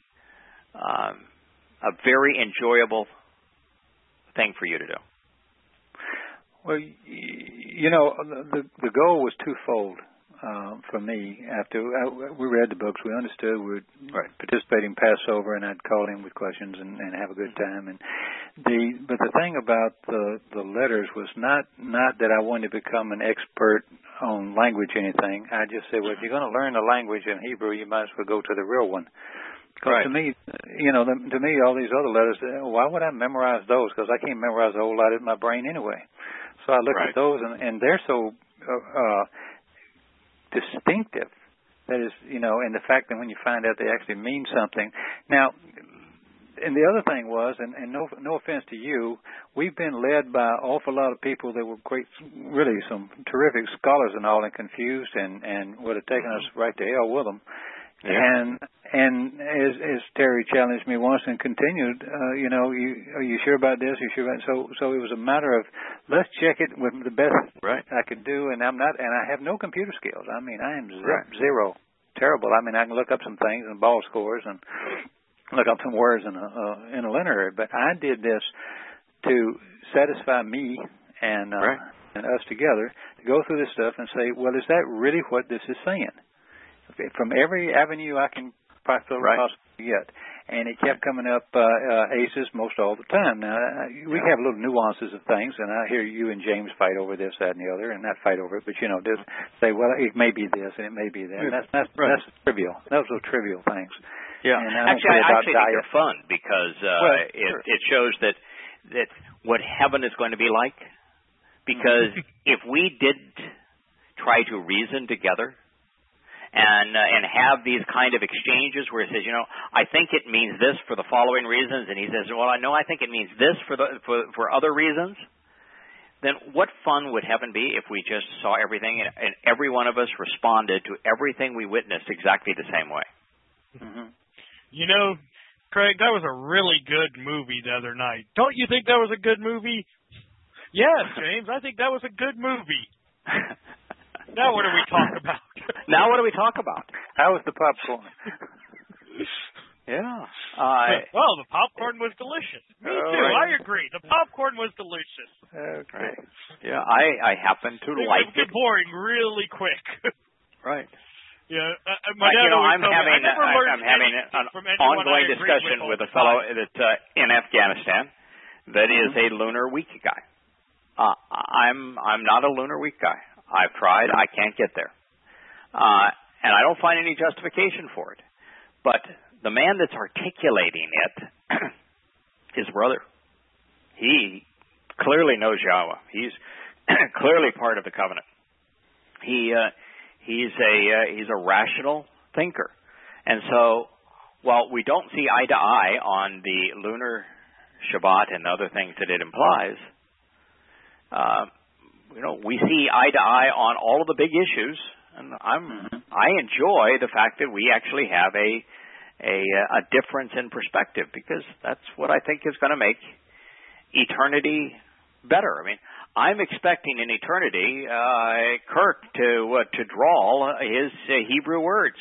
um, a very enjoyable thing for you to do. Well, you know, the the goal was twofold uh, for me. After I, we read the books, we understood we were right. participating Passover, and I'd call in with questions and, and have a good time. And the but the thing about the the letters was not not that I wanted to become an expert on language or anything. I just said, well, if you're going to learn the language in Hebrew, you might as well go to the real one. Because right. to me, you know, the, to me, all these other letters, why would I memorize those? Because I can't memorize a whole lot in my brain anyway. So I looked right. at those, and, and they're so uh, uh, distinctive. That is, you know, and the fact that when you find out they actually mean something. Now, and the other thing was, and, and no no offense to you, we've been led by an awful lot of people that were great, really some terrific scholars and all, and confused, and, and would have taken us right to hell with them. Yeah. And and as as Terry challenged me once and continued, uh, you know, you are you sure about this? Are you sure about it? So so it was a matter of let's check it with the best right. I could do, and I'm not, and I have no computer skills. I mean, I am right. zero, terrible. I mean, I can look up some things and ball scores and look up some words in a uh, in a linear, but I did this to satisfy me and uh, right. and us together to go through this stuff and say, well, is that really what this is saying? From every avenue I can possibly right. get. And it kept coming up uh, uh, aces most all the time. Now, uh, we have little nuances of things, and I hear you and James fight over this, that, and the other, and not fight over it, but, you know, just say, well, it may be this, and it may be that. And that's that's, right. that's trivial. Those are trivial things. Yeah. And I actually, I actually diet. think they're fun because uh, well, it, sure. it shows that, that what heaven is going to be like, Because if we didn't try to reason together and uh, and have these kind of exchanges where he says, you know, I think it means this for the following reasons, and he says, well, I know I think it means this for the for, for other reasons, then what fun would heaven be if we just saw everything and, and every one of us responded to everything we witnessed exactly the same way? Mm-hmm. You know, Craig, that was a really good movie the other night. Don't you think that was a good movie? Yes, James, I think that was a good movie. Now what do we talk about? Now what do we talk about? How was the popcorn? Yeah. Uh, well, the popcorn was delicious. Me oh, too. right. I agree. The popcorn was delicious. Okay. Yeah, I, I happen to it like it. It boring really quick. Right. Yeah, uh, my uh, dad you know, always I'm told having me, I never I, learned I'm having an from anyone ongoing I agreed discussion with, with a all fellow the time. that uh, in Afghanistan that is a Lunar Week guy. Uh, I'm I'm not a Lunar Week guy. I've tried. I can't get there, uh, and I don't find any justification for it. But the man that's articulating it is brother. He clearly knows Yahweh. He's clearly part of the covenant. He uh, he's a uh, he's a rational thinker, and so while we don't see eye to eye on the lunar Shabbat and other things that it implies, uh, you know, we see eye to eye on all of the big issues, and I'm I enjoy the fact that we actually have a a, a difference in perspective, because that's what I think is going to make eternity better. I mean, I'm expecting in eternity uh, Kirk to uh, to draw his uh, Hebrew words.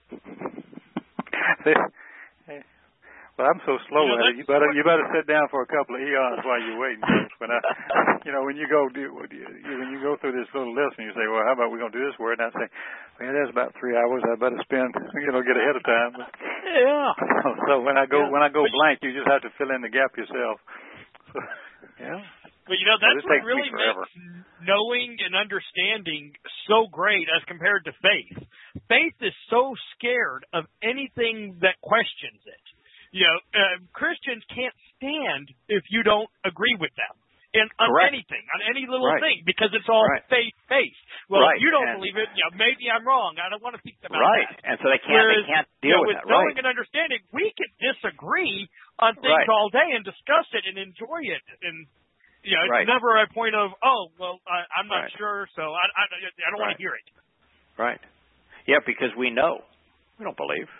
Well, I'm so slow you know, at it. You better you better sit down for a couple of eons while you're waiting. When I, you know, when you go do when you go through this little list and you say, well, how about we gonna do this word? And I say, well, that's about three hours. I better spend, you know, get ahead of time. Yeah. So when I go yeah. when I go blank, you just have to fill in the gap yourself. So, yeah. But, you know, that's so what really me makes knowing and understanding so great as compared to faith. Faith is so scared of anything that questions it. You know, uh, Christians can't stand if you don't agree with them in, on Correct. anything, on any little Right. thing, because it's all Right. faith-based. Well, right. if you don't and, believe it, you know, maybe I'm wrong. I don't want to think about right. that. And so they can't Whereas, they can't you deal know, with with that. knowing Right. and understanding, we can disagree on things Right. all day and discuss it and enjoy it. And, you know, it's Right. never a point of, oh, well, I, I'm not Right. sure, so I, I, I don't want Right. to hear it. Right. Yeah, because we know. We don't believe.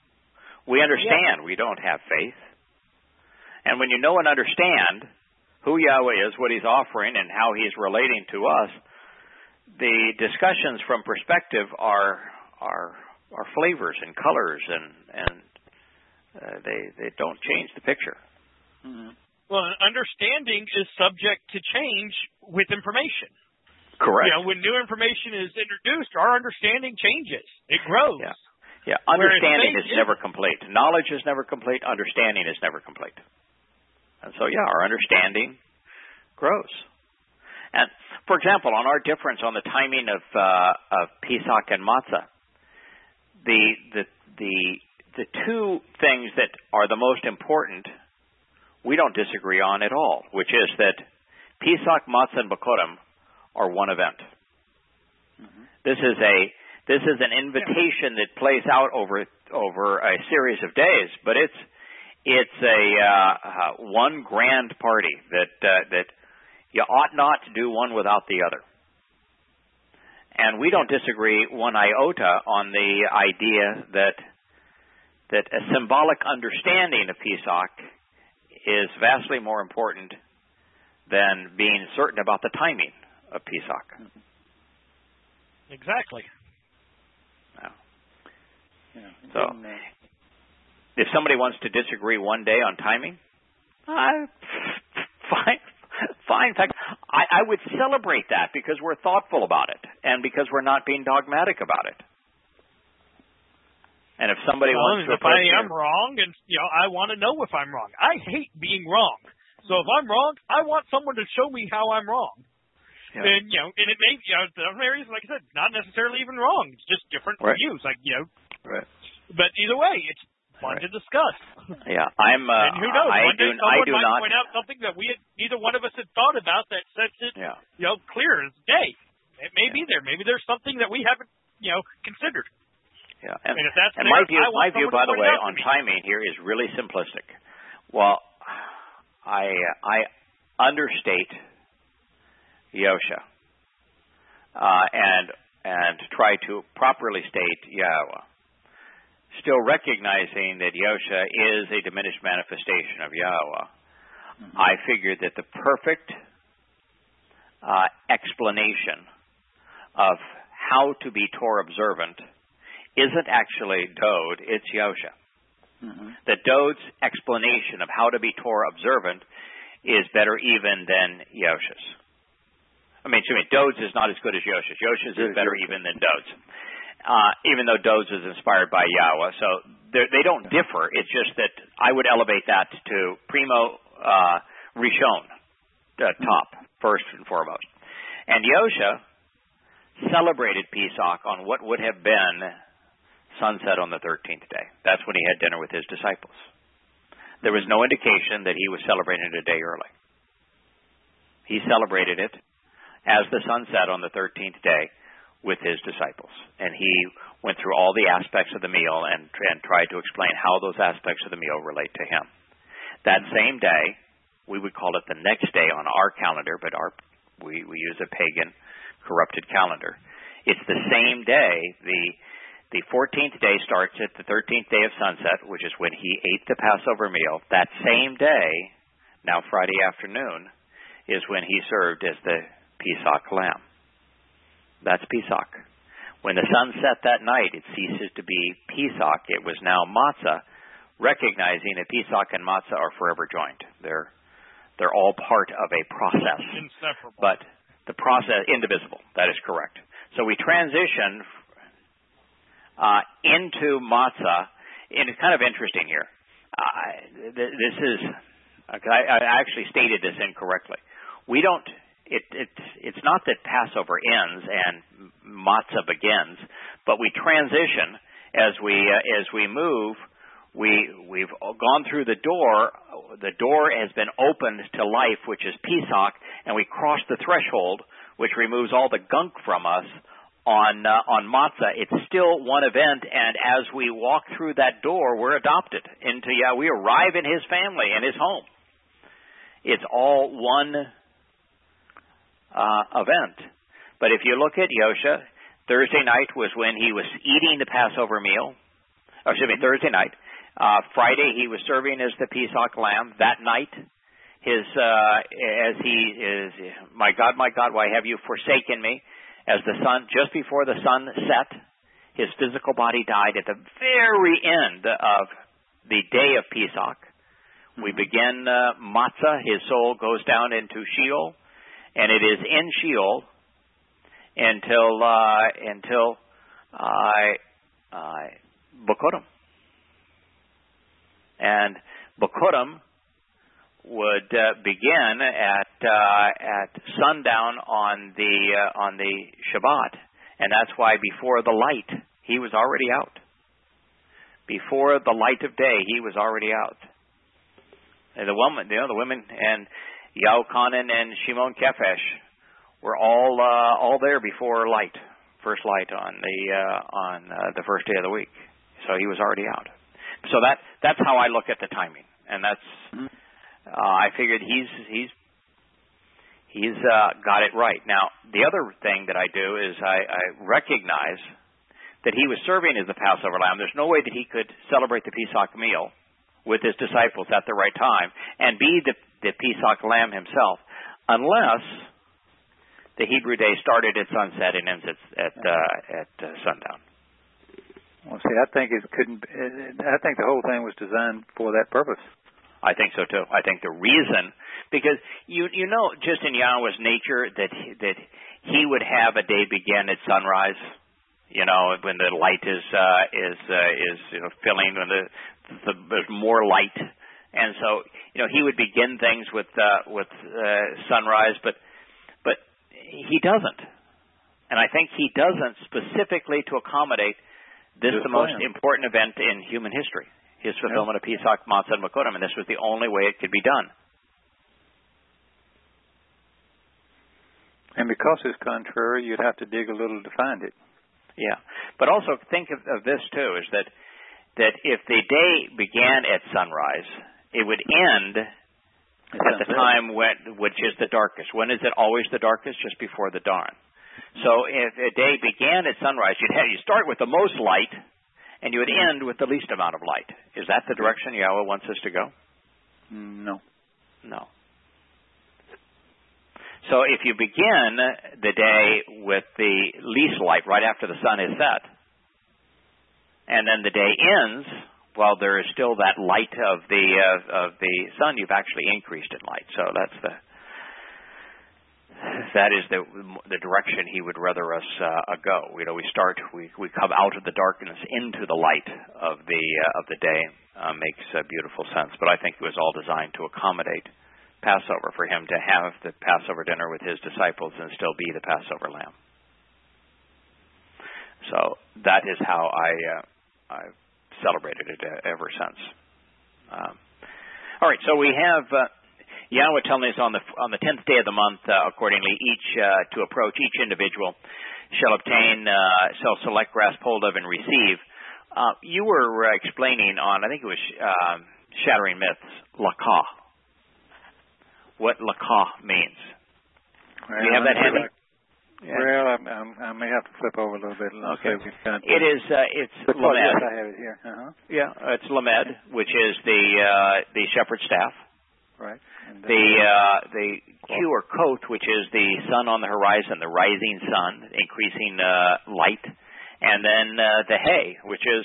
We understand. Yeah. We don't have faith. And when you know and understand who Yahweh is, what He's offering, and how He's relating to us, the discussions from perspective are are are flavors and colors, and and uh, they they don't change the picture. Mm-hmm. Well, understanding is subject to change with information. Correct. You know, when new information is introduced, our understanding changes. It grows. Yeah. Yeah. Understanding is never complete. Knowledge is never complete. Understanding is never complete. And so, yeah, our understanding grows. And, for example, on our difference on the timing of uh, of Pesach and Matzah, the the the the two things that are the most important, we don't disagree on at all, which is that Pesach, Matzah, and Bakorim are one event. Mm-hmm. This is a this is an invitation that plays out over over a series of days, but it's it's a uh, uh, one grand party that uh, that you ought not to do one without the other. And we don't disagree one iota on the idea that that a symbolic understanding of Pesach is vastly more important than being certain about the timing of Pesach. Exactly. Yeah. Yeah. So, if somebody wants to disagree one day on timing, uh, fine. Fine. In fact, I, I would celebrate that because we're thoughtful about it and because we're not being dogmatic about it. And if somebody well, wants to, if I am wrong, and you know, I want to know if I'm wrong. I hate being wrong. So if I'm wrong, I want someone to show me how I'm wrong. Yeah. And you know, and it may, you know, some areas, like I said, not necessarily even wrong. It's just different right. views. Like you know, right. But either way, it's fun right. to discuss. Yeah, I'm. Uh, and who knows? I one day do. someone I do might not point out something that we had, neither one of us had thought about that sets it, yeah. you know, clear as day. It may yeah. be there. Maybe there's something that we haven't, you know, considered. Yeah, and, and if that's and there, my view, I want my view, by the way, on me. timing here is really simplistic. Well, I I understate Yosha uh, and and try to properly state Yahweh, still recognizing that Yosha is a diminished manifestation of Yahweh. Mm-hmm. I figured that the perfect uh, explanation of how to be Torah observant isn't actually Dode, it's Yosha. Mm-hmm. The Dode's explanation of how to be Torah observant is better even than Yosha's. I mean, excuse me, Dode's is not as good as Yosha's. Yosha's is better even than Dode's. Uh, even though Dode's is inspired by Yahweh. So they don't differ. It's just that I would elevate that to primo uh, Rishon, uh, top, first and foremost. And Yosha celebrated Pesach on what would have been sunset on the thirteenth day. That's when he had dinner with his disciples. There was no indication that he was celebrating it a day early. He celebrated it as the sun set on the thirteenth day with his disciples. And he went through all the aspects of the meal and, and tried to explain how those aspects of the meal relate to him. That same day, we would call it the next day on our calendar, but our we, we use a pagan, corrupted calendar. It's the same day. The The fourteenth day starts at the thirteenth day of sunset, which is when he ate the Passover meal. That same day, now Friday afternoon, is when he served as the Pesach lamb. That's Pesach. When the sun set that night, it ceases to be Pesach. It was now matzah, recognizing that Pesach and matzah are forever joined. They're they're all part of a process. Inseparable. But the process, indivisible. That is correct. So we transition Uh, into matzah, and it's kind of interesting here. Uh, th- this is, I, I actually stated this incorrectly. We don't, it, it, it's not that Passover ends and matzah begins, but we transition as we, uh, as we move. We, we've gone through the door. The door has been opened to life, which is Pesach, and we cross the threshold, which removes all the gunk from us. On uh, on matzah, it's still one event, and as we walk through that door, we're adopted into yeah. We arrive in His family and His home. It's all one uh, event. But if you look at Yosha, Thursday night was when he was eating the Passover meal. Or excuse me, Thursday night. Uh, Friday he was serving as the Pesach lamb. That night, his uh, as he is, my God, my God, why have you forsaken me? As the sun, just before the sun set, his physical body died at the very end of the day of Pesach. Mm-hmm. We begin uh, matzah. His soul goes down into Sheol, and it is in Sheol until uh, until uh, uh, Bokurim. And Bokurim would uh, begin at uh, at sundown on the uh, on the Shabbat, and that's why before the light he was already out. Before the light of day, he was already out. And the woman, you know, the women and Yaochanan and Shimon Kefesh were all uh, all there before light, first light on the uh, on uh, the first day of the week. So he was already out. So that that's how I look at the timing, and that's. Mm-hmm. Uh, I figured he's he's he's uh, got it right. Now, the other thing that I do is I, I recognize that he was serving as the Passover lamb. There's no way that he could celebrate the Pesach meal with his disciples at the right time and be the, the Pesach lamb himself, unless the Hebrew day started at sunset and ends at at, uh, at uh, sundown. Well, see, I think it couldn't. I think the whole thing was designed for that purpose. I think so too. I think the reason, because you you know, just in Yahweh's nature that that He would have a day begin at sunrise. You know, when the light is uh, is uh, is you know filling, when the, the there's more light, and so you know He would begin things with uh, with uh, sunrise, but but He doesn't, and I think He doesn't specifically to accommodate this the most important event in human history. his fulfillment yep. of Pesach, Matzah, and Makotim, and this was the only way it could be done. And because it's contrary, you'd have to dig a little to find it. Yeah. But also think of, of this, too, is that that if the day began at sunrise, it would end it at the time when, which is the darkest. When is it always the darkest? Just before the dawn. So if a day began at sunrise, you'd have, you start with the most light, and you would end with the least amount of light. Is that the direction Yahweh wants us to go? No. No. So if you begin the day with the least light right after the sun is set, and then the day ends while there is still that light of the uh, of the sun, you've actually increased in light. So that's the that is the the direction he would rather us uh, go. You know, we start we we come out of the darkness into the light of the uh, of the day. Uh, makes uh, beautiful sense. But I think it was all designed to accommodate Passover, for him to have the Passover dinner with his disciples and still be the Passover lamb. So that is how I uh, I've celebrated it ever since. Um, all right, so we have uh, Yahweh telling us on the on the tenth day of the month, uh, accordingly, each uh, to approach each individual shall obtain, uh, shall select grass pulled of and receive. Uh, you were uh, explaining on, I think it was uh, Shattering Myths, lakah. What lakah means. Well, Do you have that handy? Yeah. Well, I, I, I may have to flip over a little bit. Okay. It is. Uh, it's Lamed. Yes, I have it here. Uh-huh. Yeah, it's Lamed, which is the uh, the shepherd's staff. Right. And the uh, the Q or Koth, which is the sun on the horizon, the rising sun, increasing uh, light, and then uh, the Hay, which is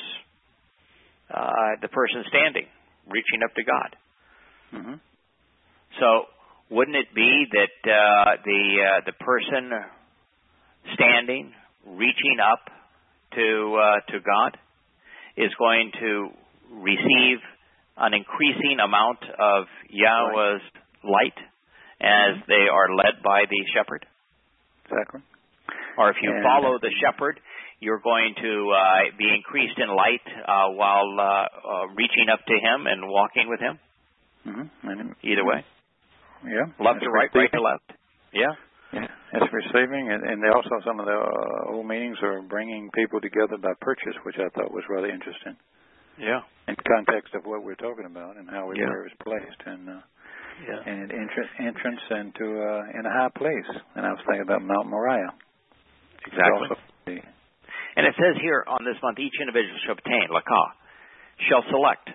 uh, the person standing, reaching up to God. Mm-hmm. So, wouldn't it be that uh, the uh, the person standing, reaching up to uh, to God, is going to receive an increasing amount of Yahweh's light as mm-hmm. they are led by the shepherd? Exactly. Or if you and follow the shepherd, you're going to uh, be increased in light uh, while uh, uh, reaching up to him and walking with him? Mm-hmm. And, Either way. Yeah. Left to right, right to left. Yeah. Yeah. It's receiving, and, and also some of the uh, old meanings are bringing people together by purchase, which I thought was rather interesting. Yeah. In context of what we're talking about and how yeah. where it was placed, and uh, yeah. and entrance entrance into uh, in a high place. And I was thinking about Mount Moriah. Exactly. The, and it says here on this month, each individual shall obtain lakah, shall select.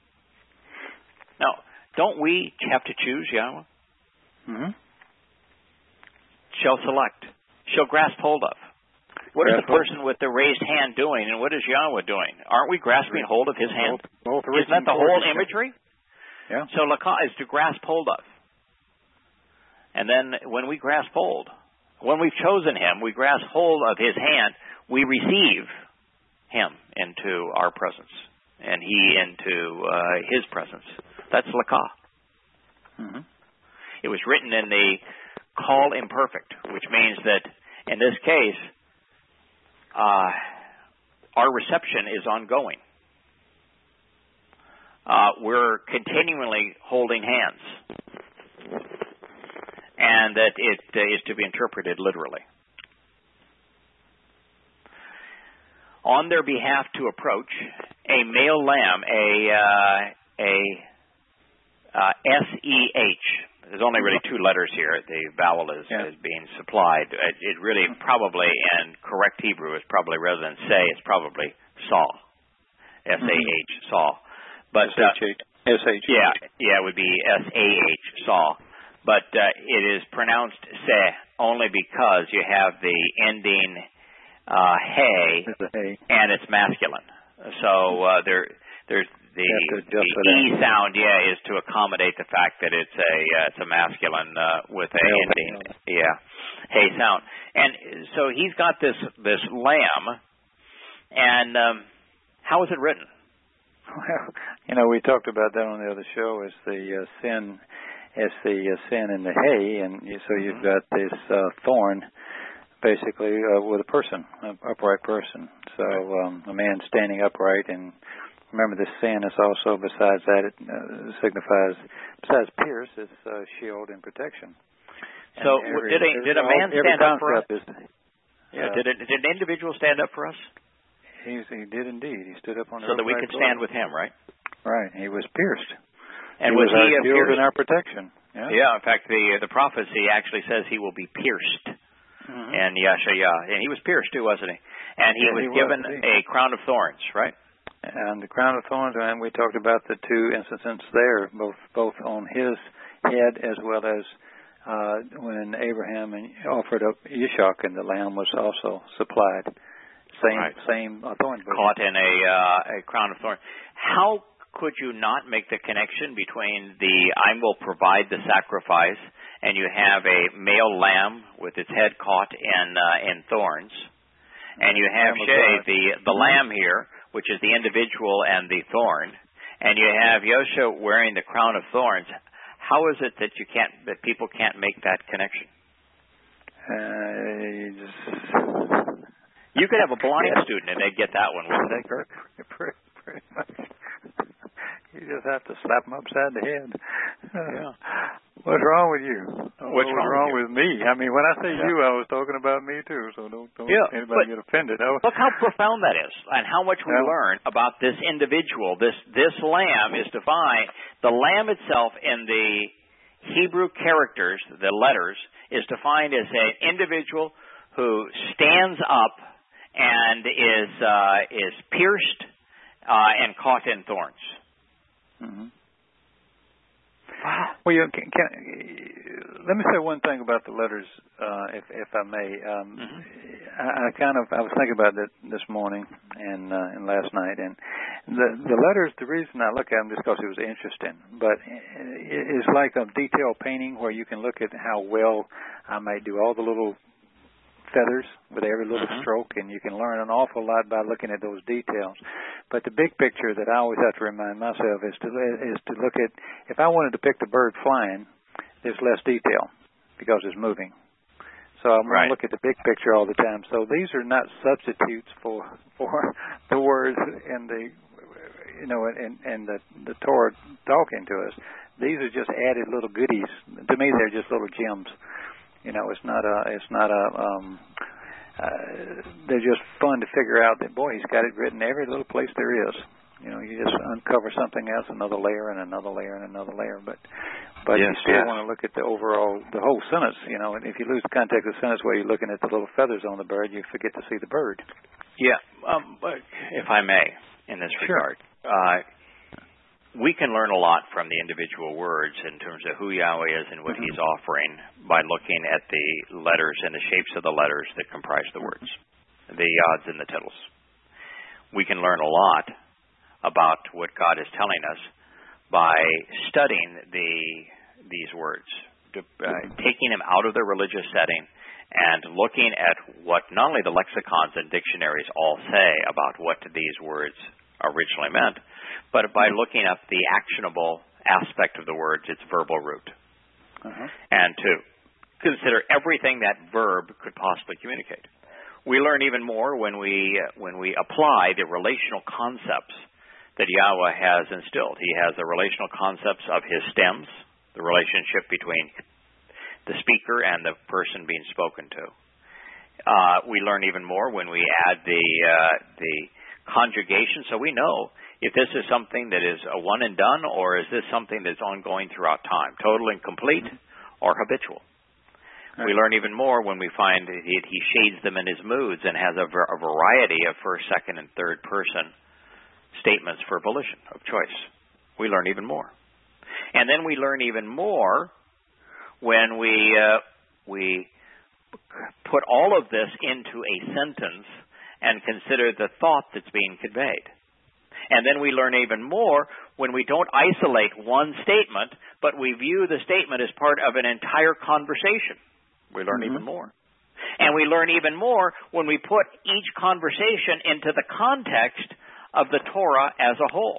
Now, don't we have to choose Yahweh? Mm-hmm. Shall select, shall grasp hold of. What grasp is the person hold. with the raised hand doing, and what is Yahweh doing? Aren't we grasping hold of his hand? Both, both Isn't that the whole imagery? Yeah. So lakah is to grasp hold of. And then when we grasp hold, when we've chosen him, we grasp hold of his hand, we receive him into our presence, and he into uh, his presence. That's lakah. Mm-hmm. It was written in the call imperfect, which means that in this case, uh, our reception is ongoing. Uh, we're continually holding hands, and that it uh, is to be interpreted literally. On their behalf to approach a male lamb, a uh, a uh, S E H. There's only really two letters here. The vowel is, yeah. is being supplied. It, it really probably, in correct Hebrew, is probably, rather than say, it's probably saw. S A H, saw. But S H H. S H H. Yeah, yeah, it would be S A H, saw. But uh, it is pronounced se only because you have the ending uh, hey, hey, and it's masculine. So uh, there, there's the, the E sound, yeah, is to accommodate the fact that it's a uh, it's a masculine uh, with a yeah, ending, yeah, hey sound. And so he's got this this lamb, and um, how is it written? Well, you know, we talked about that on the other show. As the uh, sin, as the uh, sin in the hay, and so you've got this uh, thorn, basically uh, with a person, an upright person. So um, a man standing upright and remember this sin is also, besides that, it uh, signifies, besides pierce, it's uh, shield and protection. So and every, did a did a man stand up for us? Is, yeah. Uh, did, a, did an individual stand up for us? He, he did indeed. He stood up on the so that we could stand with him, right? Right. He was pierced. And he was, was he our shield pierced? and our protection. Yeah. Yeah. In fact, the the prophecy actually says he will be pierced. Mm-hmm. And Yeshaya, and he was pierced too, wasn't he? And he yeah, was he given was, a crown of thorns, right? And the crown of thorns, and we talked about the two instances there, both both on his head as well as uh, when Abraham offered up Ishak, and the lamb was also supplied. Same right. same uh, thorn. Caught in a uh, a crown of thorns. How could you not make the connection between the I will provide the sacrifice and you have a male lamb with its head caught in uh, in thorns, and you have Shay, the the lamb here, which is the individual and the thorn, and you have Yosha wearing the crown of thorns. How is it that you can't that people can't make that connection? Uh, just... You could have a blind yeah. student and they'd get that one, wouldn't they, Kirk? Pretty, pretty much. You just have to slap them upside the head. Yeah. What's wrong with you? What's, What's wrong, wrong with, with me? I mean, when I say yeah. you, I was talking about me too. So don't don't yeah, anybody get offended. Was, look how profound that is, and how much we yeah. learn about this individual. This this lamb is defined. The lamb itself in the Hebrew characters, the letters, is defined as an individual who stands up and is uh, is pierced uh, and caught in thorns. Mm-hmm. Well, you can, can, let me say one thing about the letters, uh, if if I may. Um, mm-hmm. I, I kind of I was thinking about that this morning and uh, and last night, and the the letters. The reason I look at them is because it was interesting, but it, it's like a detail painting where you can look at how well I might do all the little feathers with every little mm-hmm. stroke, and you can learn an awful lot by looking at those details. But the big picture that I always have to remind myself is to is to look at, if I wanted to pick the bird flying, there's less detail because it's moving. So I'm right. going to look at the big picture all the time. So these are not substitutes for for the words and the you know and and the the Torah talking to us. These are just added little goodies. To me, they're just little gems. You know, it's not a, it's not a, um, uh, they're just fun to figure out that, boy, he's got it written every little place there is. You know, you just uncover something else, another layer and another layer and another layer. But, but yes, you still yes. want to look at the overall, the whole sentence, you know, and if you lose the context of the sentence where you're looking at the little feathers on the bird, you forget to see the bird. Yeah, um, but if I may, in this sure. regard, uh, we can learn a lot from the individual words in terms of who Yahweh is and what mm-hmm. He's offering by looking at the letters and the shapes of the letters that comprise the words, the yods and the tittles. We can learn a lot about what God is telling us by studying the these words, to, uh, taking them out of their religious setting and looking at what not only the lexicons and dictionaries all say about what these words originally meant, but by looking up the actionable aspect of the words, its verbal root. Uh-huh. And to consider everything that verb could possibly communicate. We learn even more when we uh, when we apply the relational concepts that Yahweh has instilled. He has the relational concepts of His stems, the relationship between the speaker and the person being spoken to. Uh, we learn even more when we add the uh, the conjugation, so we know if this is something that is a one and done, or is this something that's ongoing throughout time, total and complete, mm-hmm. or habitual. Right. We learn even more when we find that he, he shades them in his moods and has a, a variety of first, second, and third person statements for volition of choice. We learn even more. And then we learn even more when we uh, we put all of this into a sentence and consider the thought that's being conveyed. And then we learn even more when we don't isolate one statement, but we view the statement as part of an entire conversation. We learn mm-hmm. even more. And we learn even more when we put each conversation into the context of the Torah as a whole.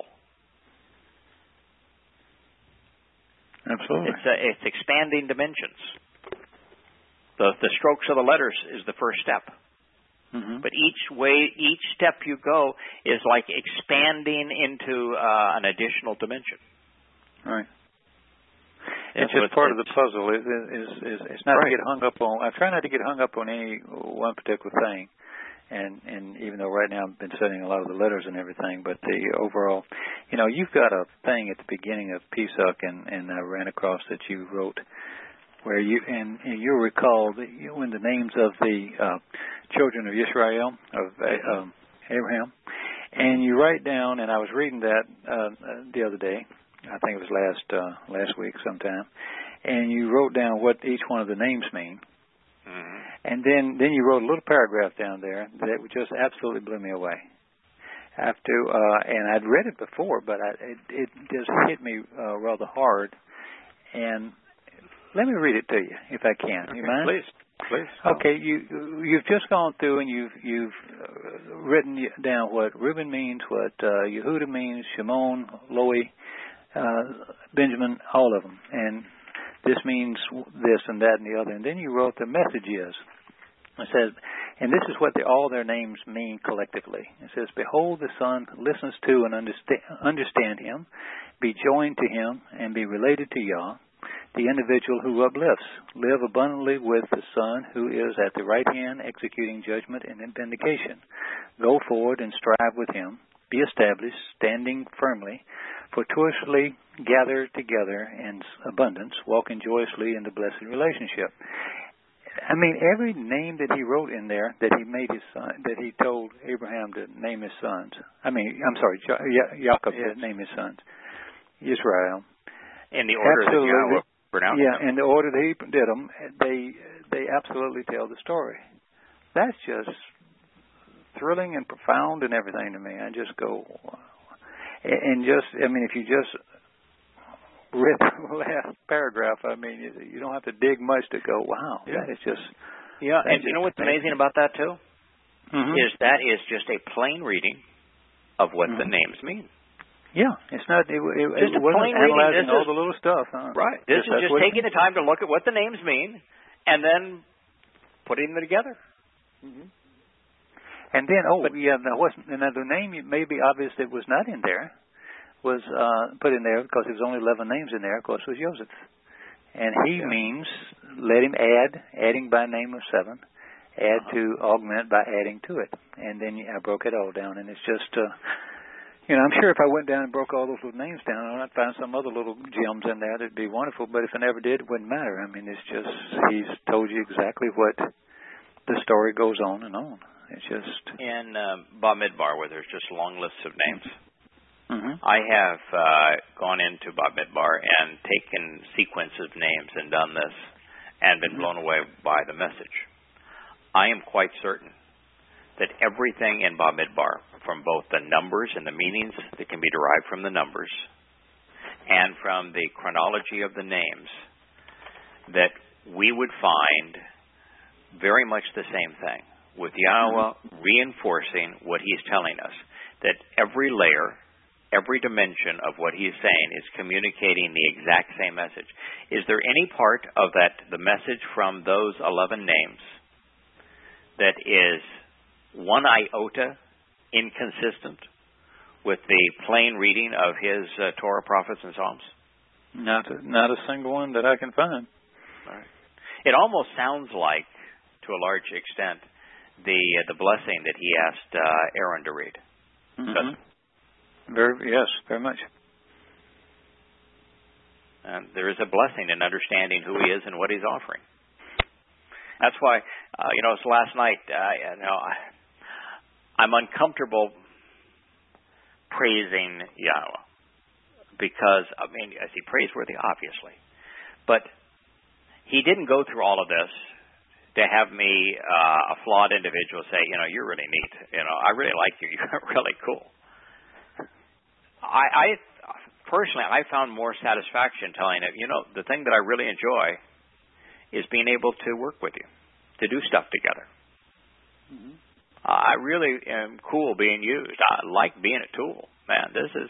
Absolutely. It's, a, it's expanding dimensions. The, the strokes of the letters is the first step. Mm-hmm. But each way, each step you go is like expanding into uh, an additional dimension. Right. It's just part of the puzzle. Is is, is it's not right. to get hung up on. I try not to get hung up on any one particular thing. And and even though right now I've been studying a lot of the letters and everything, but the overall, you know, you've got a thing at the beginning of Pesach, and and I ran across that you wrote, where you and, and you'll recall that you, when the names of the uh, children of Israel of uh, um, Abraham, and you write down, and I was reading that uh, the other day, I think it was last uh, last week sometime, and you wrote down what each one of the names mean. Mm-hmm. And then, then you wrote a little paragraph down there that just absolutely blew me away. After, uh, and I'd read it before, but I, it, it just hit me uh, rather hard. And let me read it to you, if I can. Okay, you mind? Please, please. Okay, you you've just gone through and you've you've uh, written down what Reuben means, what uh, Yehuda means, Shimon, Lowy, uh, Benjamin, all of them, and this means this and that and the other. And then you wrote the message is. It says, and this is what they, all their names mean collectively. It says, behold, the Son listens to and understand, understand him, be joined to him, and be related to Yah, the individual who uplifts. Live abundantly with the Son who is at the right hand executing judgment and vindication. Go forward and strive with him. Be established, standing firmly, fortuitously gather together in abundance, walking joyously in the blessed relationship. I mean, every name that he wrote in there that he made his son, that he told Abraham to name his sons. I mean, I'm sorry, Jacob yes. to name his sons. Israel. In the order absolutely, that Yahweh pronounced yeah, them. in the order that he did them, they they absolutely tell the story. That's just thrilling and profound and everything to me. I just go, and just, I mean, if you just read the last paragraph, I mean, you, you don't have to dig much to go, wow, yeah. that is just... Yeah, and you know what's amazing about that, too? Mm-hmm. Is that is just a plain reading of what mm-hmm. the names mean. Yeah, it's not, it, it, just it wasn't analyzing reading, all is, the little stuff. Huh? Right. This just, is just taking the time to look at what the names mean and then putting them together. Mm-hmm. And then, oh, but, yeah, there wasn't, and the name may be obvious that was not in there, was uh, put in there because there was only eleven names in there, of course, was Joseph. And he yeah. means, let him add, adding by name of seven, add uh-huh. to augment by adding to it. And then I broke it all down, and it's just, uh, you know, I'm sure if I went down and broke all those little names down, I'd find some other little gems in there that'd be wonderful, but if I never did, it wouldn't matter. I mean, it's just, he's told you exactly what the story goes on and on. It's just... In uh, Bamidbar, where there's just long lists of names, mm-hmm. I have uh, gone into Bamidbar and taken sequence of names and done this and been mm-hmm. blown away by the message. I am quite certain that everything in Bamidbar, from both the numbers and the meanings that can be derived from the numbers and from the chronology of the names, that we would find very much the same thing, with Yahweh reinforcing what he's telling us, that every layer, every dimension of what he's saying is communicating the exact same message. Is there any part of that, the message from those eleven names, that is one iota inconsistent with the plain reading of his uh, Torah, prophets, and Psalms? Not a, not a single one that I can find. All right. It almost sounds like, to a large extent, the uh, the blessing that he asked uh, Aaron to read. Mm-hmm. Very yes, very much. And there is a blessing in understanding who he is and what he's offering. That's why, uh, you know, it's last night. Uh, you know, I, I'm uncomfortable praising Yahweh because I mean, is he praiseworthy? Obviously, but he didn't go through all of this to have me, uh, a flawed individual, say, you know, you're really neat. You know, I really like you. You're really cool. I, I personally, I found more satisfaction telling him, you know, the thing that I really enjoy is being able to work with you, to do stuff together. Mm-hmm. Uh, I really am cool being used. I like being a tool. Man, this is,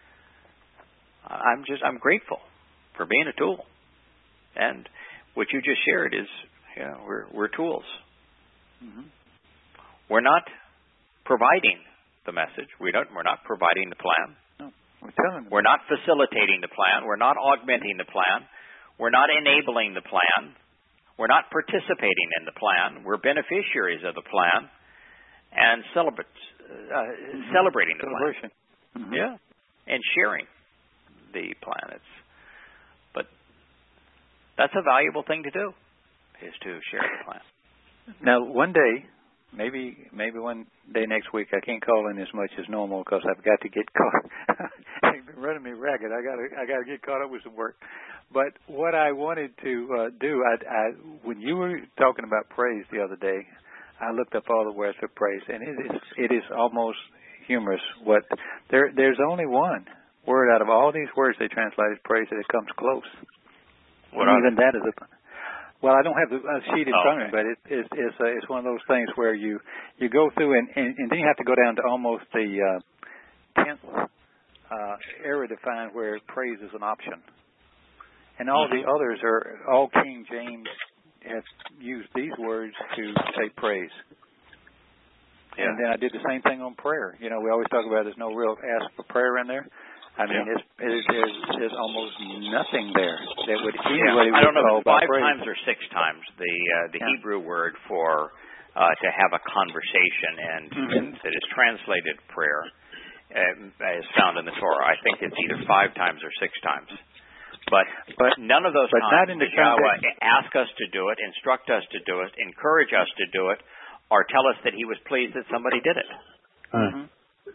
I'm just, I'm grateful for being a tool. And what you just shared is, yeah, we're we're tools. Mm-hmm. We're not providing the message. We don't. We're not providing the plan. No, we're telling them. We're not facilitating the plan. We're not augmenting the plan. We're not enabling the plan. We're not participating in the plan. We're beneficiaries of the plan and celebrate, uh, celebrating the Celebration. plan. Mm-hmm. Yeah, and sharing the plan. It's, but that's a valuable thing to do, is to share the plan. Now, one day, maybe maybe one day next week, I can't call in as much as normal because I've got to get caught. They've been running me ragged. I got to I got to get caught up with some work. But what I wanted to uh, do, I, I when you were talking about praise the other day, I looked up all the words for praise, and it is it is almost humorous. What there there's only one word out of all these words they translated praise that it comes close. What and even that is a Well, I don't have the uh, sheet in oh, front of okay. me, but it, it, it's uh, it's one of those things where you, you go through and, and, and then you have to go down to almost the uh, tenth uh, area to find where praise is an option, and all mm-hmm. the others are all King James have used these words to say praise. Yeah. And then I did the same thing on prayer. You know, we always talk about there's no real ask for prayer in there. I mean, yeah. it's, it's, there's, there's almost nothing there that would yeah. anybody I don't would know call if it's five praise. times or six times the uh, the yeah. Hebrew word for uh, to have a conversation and mm-hmm. that is translated prayer uh, is found in the Torah. I think it's either five times or six times. But, but none of those but times not in the did Yahweh context. ask us to do it, instruct us to do it, encourage us to do it, or tell us that He was pleased that somebody did it. Mm-hmm.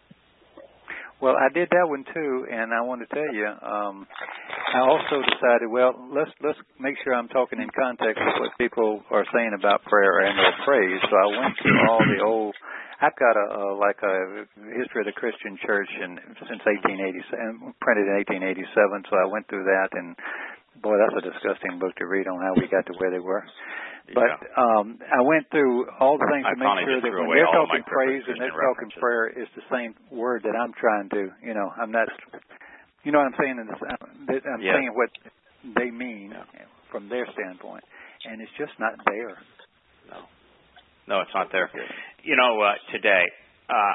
Well, I did that one too, and I want to tell you, um, I also decided, well, let's let's make sure I'm talking in context of what people are saying about prayer and their praise. So I went through all the old. I've got a, a like a history of the Christian church and since eighteen eighty-seven, printed in eighteen eighty-seven. So I went through that, and boy, that's a disgusting book to read on how we got to where they were. But yeah. um, I went through all the things I to make sure that when they're talking praise and they're talking prayer, it's the same word that I'm trying to, you know, I'm not, you know what I'm saying? I'm yeah. saying what they mean yeah. from their standpoint, and it's just not there. No, no, it's not there. You know, uh, today, uh,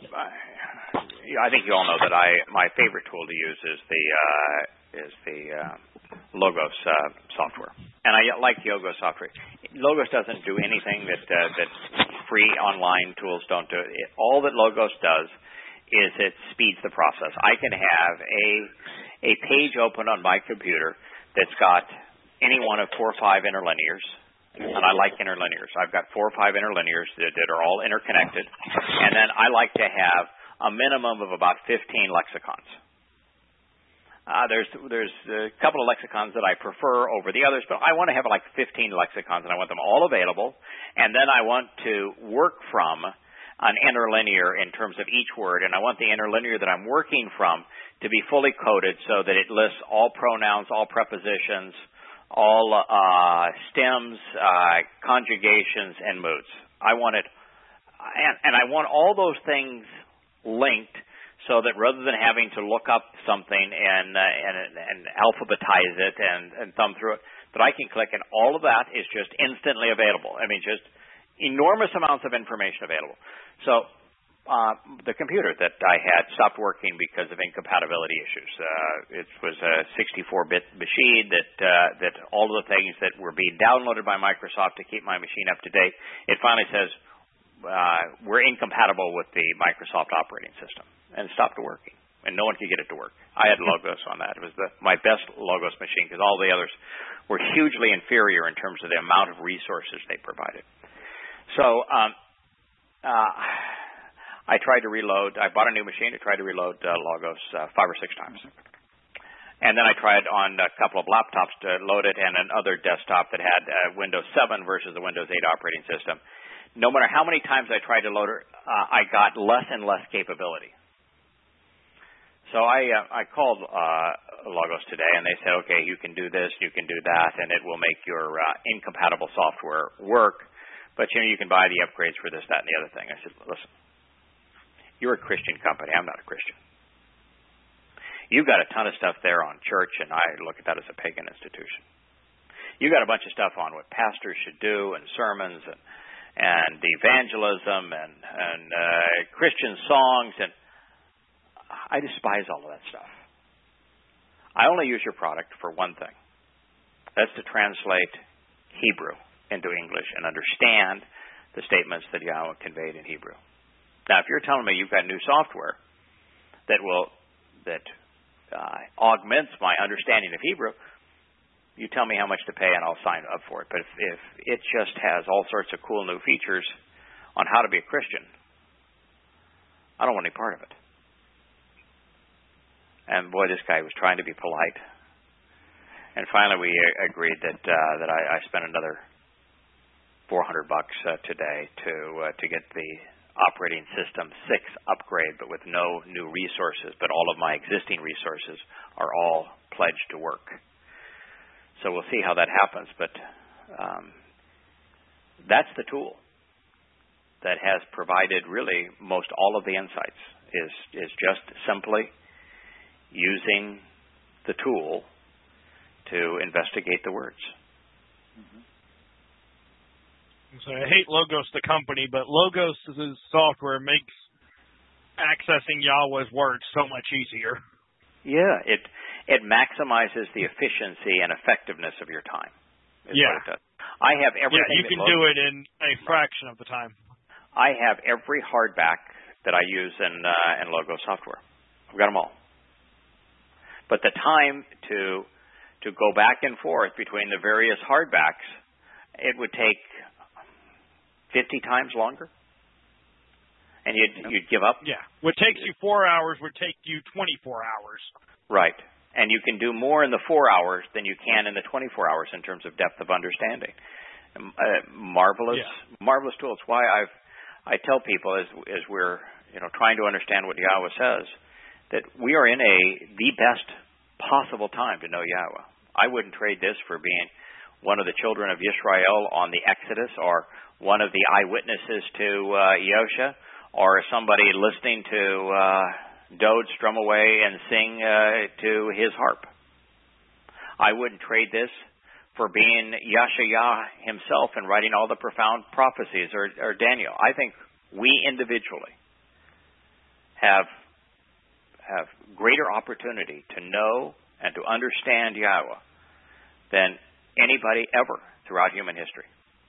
I, I think you all know that I my favorite tool to use is the uh, is the uh, Logos uh, software, and I like Logos software. Logos doesn't do anything that uh, that free online tools don't do. It, all that Logos does is it speeds the process. I can have a a page open on my computer that's got any one of four or five interlinears, and I like interlinears. I've got four or five interlinears that, that are all interconnected, and then I like to have a minimum of about fifteen lexicons. Uh, there's there's a couple of lexicons that I prefer over the others, but I want to have like fifteen lexicons, and I want them all available. And then I want to work from an interlinear in terms of each word, and I want the interlinear that I'm working from to be fully coded so that it lists all pronouns, all prepositions, all uh, stems, uh, conjugations, and moods. I want it, and, and I want all those things linked, so that rather than having to look up something and uh, and, and alphabetize it and, and thumb through it, that I can click, and all of that is just instantly available. I mean, just enormous amounts of information available. So uh, the computer that I had stopped working because of incompatibility issues. Uh, it was a sixty-four bit machine that uh, that all of the things that were being downloaded by Microsoft to keep my machine up to date, it finally says uh, we're incompatible with the Microsoft operating system. And it stopped working, and no one could get it to work. I had Logos on that. It was the, my best Logos machine because all the others were hugely inferior in terms of the amount of resources they provided. So um, uh, I tried to reload. I bought a new machine to try to reload uh, Logos uh, five or six times. And then I tried on a couple of laptops to load it and another desktop that had uh, Windows seven versus the Windows eight operating system. No matter how many times I tried to load it, uh, I got less and less capability. So I uh, I called uh, Logos today, and they said, okay, you can do this, you can do that, and it will make your uh, incompatible software work, but you know you can buy the upgrades for this, that, and the other thing. I said, listen, you're a Christian company. I'm not a Christian. You've got a ton of stuff there on church, and I look at that as a pagan institution. You've got a bunch of stuff on what pastors should do and sermons and and evangelism and, and uh, Christian songs, and I despise all of that stuff. I only use your product for one thing. That's to translate Hebrew into English and understand the statements that Yahweh conveyed in Hebrew. Now, if you're telling me you've got new software that will that uh, augments my understanding of Hebrew, you tell me how much to pay and I'll sign up for it. But if, if it just has all sorts of cool new features on how to be a Christian, I don't want any part of it. And boy, this guy was trying to be polite. And finally, we agreed that uh, that I, I spent another four hundred bucks uh, today to uh, to get the operating system six upgrade, but with no new resources. But all of my existing resources are all pledged to work. So we'll see how that happens. But um, that's the tool that has provided really most all of the insights. Is is just simply using the tool to investigate the words. Mm-hmm. So I hate Logos the company, but Logos' software makes accessing Yahweh's words so much easier. Yeah, it it maximizes the efficiency and effectiveness of your time. Is yeah. What it does. I have everything. Yeah, you can Logos, do it in a fraction of the time. I have every hardback that I use in uh, in Logos software. I've got them all. But the time to to go back and forth between the various hardbacks, it would take fifty times longer. And you'd, you'd give up? Yeah. What takes you four hours would take you twenty-four hours. Right. And you can do more in the four hours than you can in the twenty-four hours in terms of depth of understanding. Uh, marvelous, yeah. marvelous tool. It's why I've, I tell people as, as we're you know trying to understand what Yahweh says, that we are in a the best possible time to know Yahweh. I wouldn't trade this for being one of the children of Israel on the Exodus, or one of the eyewitnesses to uh, Yosha, or somebody listening to uh, Dode strum away and sing uh, to his harp. I wouldn't trade this for being Yashayah himself and writing all the profound prophecies, or, or Daniel. I think we individually have have greater opportunity to know and to understand Yahweh than anybody ever throughout human history.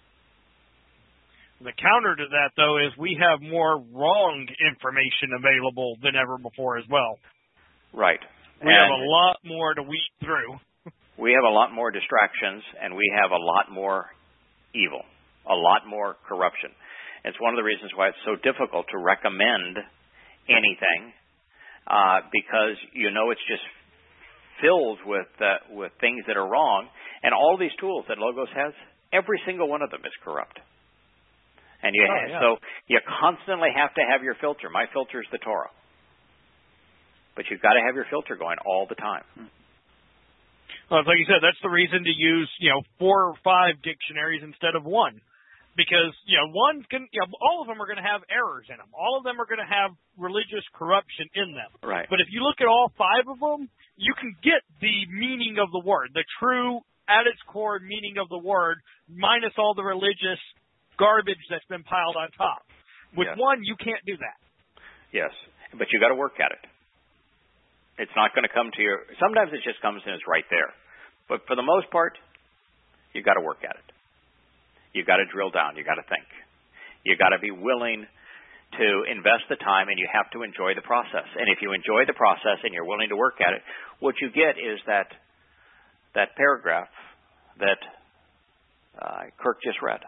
The counter to that, though, is we have more wrong information available than ever before as well. Right. We and have a lot more to weed through. We have a lot more distractions, and we have a lot more evil, a lot more corruption. It's one of the reasons why it's so difficult to recommend anything, uh, because you know it's just filled with uh, with things that are wrong. And all these tools that Logos has, every single one of them is corrupt. And you oh, have, yeah. so you constantly have to have your filter. My filter is the Torah. But you've got to have your filter going all the time. Well, like you said, that's the reason to use, you know, four or five dictionaries instead of one. Because, you know, one can, you know, all of them are going to have errors in them. All of them are going to have religious corruption in them. Right. But if you look at all five of them, you can get the meaning of the word, the true, at its core meaning of the word, minus all the religious garbage that's been piled on top. With yes. one, you can't do that. Yes, but you got to work at it. It's not going to come to you. Sometimes it just comes and it's right there. But for the most part, you got to work at it. You got to drill down. You got to think. You got to be willing to invest the time, and you have to enjoy the process. And if you enjoy the process and you're willing to work at it, what you get is that that paragraph that uh, Kirk just read.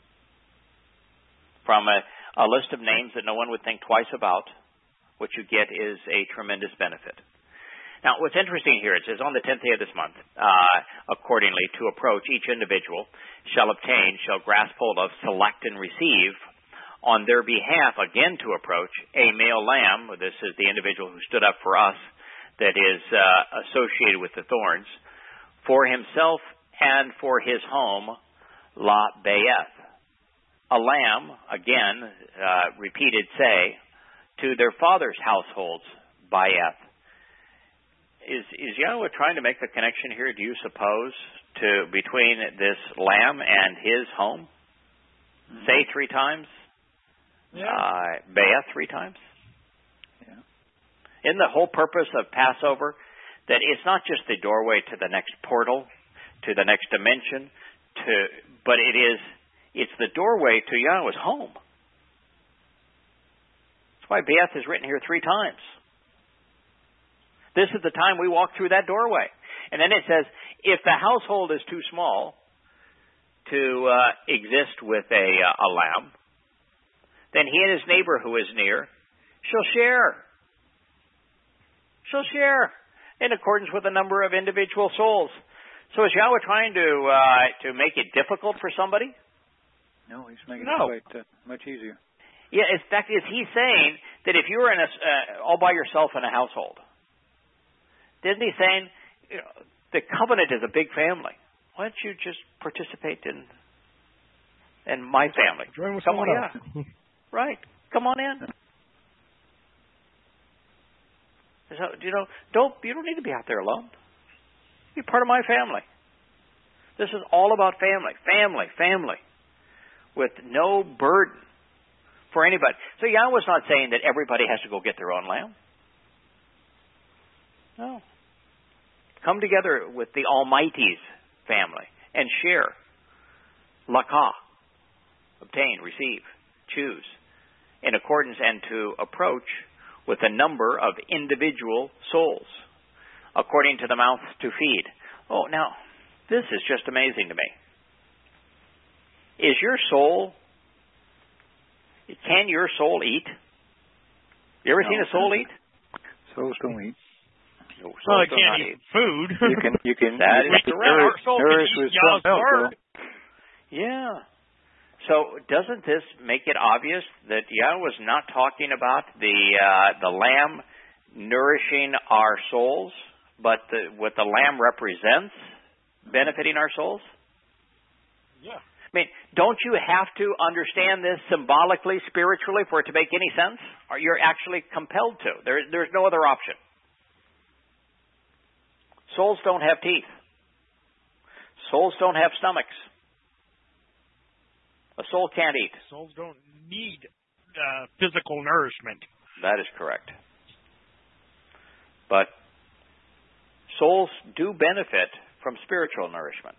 From a, a list of names that no one would think twice about, what you get is a tremendous benefit. Now, what's interesting here, it says, on the tenth day of this month, uh, accordingly, to approach each individual shall obtain, shall grasp hold of, select, and receive on their behalf, again to approach, a male lamb. This is the individual who stood up for us that is uh, associated with the thorns, for himself and for his home, la be'eth. A lamb, again, uh, repeated say, to their father's households, ba'eth. Is is Yahweh trying to make the connection here, do you suppose, to between this lamb and his home? Mm-hmm. Say three times. Yeah. Uh, Be'eh three times. Yeah. Isn't the whole purpose of Passover that it's not just the doorway to the next portal, to the next dimension, to but it is it's the doorway to Yahweh's home. That's why Be'eh is written here three times. This is the time we walk through that doorway. And then it says, if the household is too small to uh, exist with a, uh, a lamb, then he and his neighbor who is near shall share. Shall share in accordance with the number of individual souls. So is Yahweh trying to uh, to make it difficult for somebody? No, he's making no. it quite uh, much easier. Yeah, in fact, is he saying that if you were in a, uh, all by yourself in a household, isn't he saying, you know, the covenant is a big family. Why don't you just participate in in my family? Join with Come on, else. yeah. Right. Come on in. So, you know, don't you don't need to be out there alone. You're part of my family. This is all about family, family, family, with no burden for anybody. So Yahweh's not saying that everybody has to go get their own lamb. No. Come together with the Almighty's family and share. Lakah. Obtain, receive, choose. In accordance and to approach with a number of individual souls. According to the mouth to feed. Oh, now, this is just amazing to me. Is your soul, can your soul eat? You ever no. seen a soul eat? Souls don't eat. No, well, it can't eat food. You can, you can, that you is can nourish, nourish with some milk. Yeah. So doesn't this make it obvious that Yahweh was not talking about the uh, the lamb nourishing our souls, but the, what the lamb represents benefiting our souls? Yeah. I mean, don't you have to understand this symbolically, spiritually, for it to make any sense? Or you're actually compelled to. There, there's no other option. Souls don't have teeth. Souls don't have stomachs. A soul can't eat. Souls don't need uh, physical nourishment. That is correct. But souls do benefit from spiritual nourishment.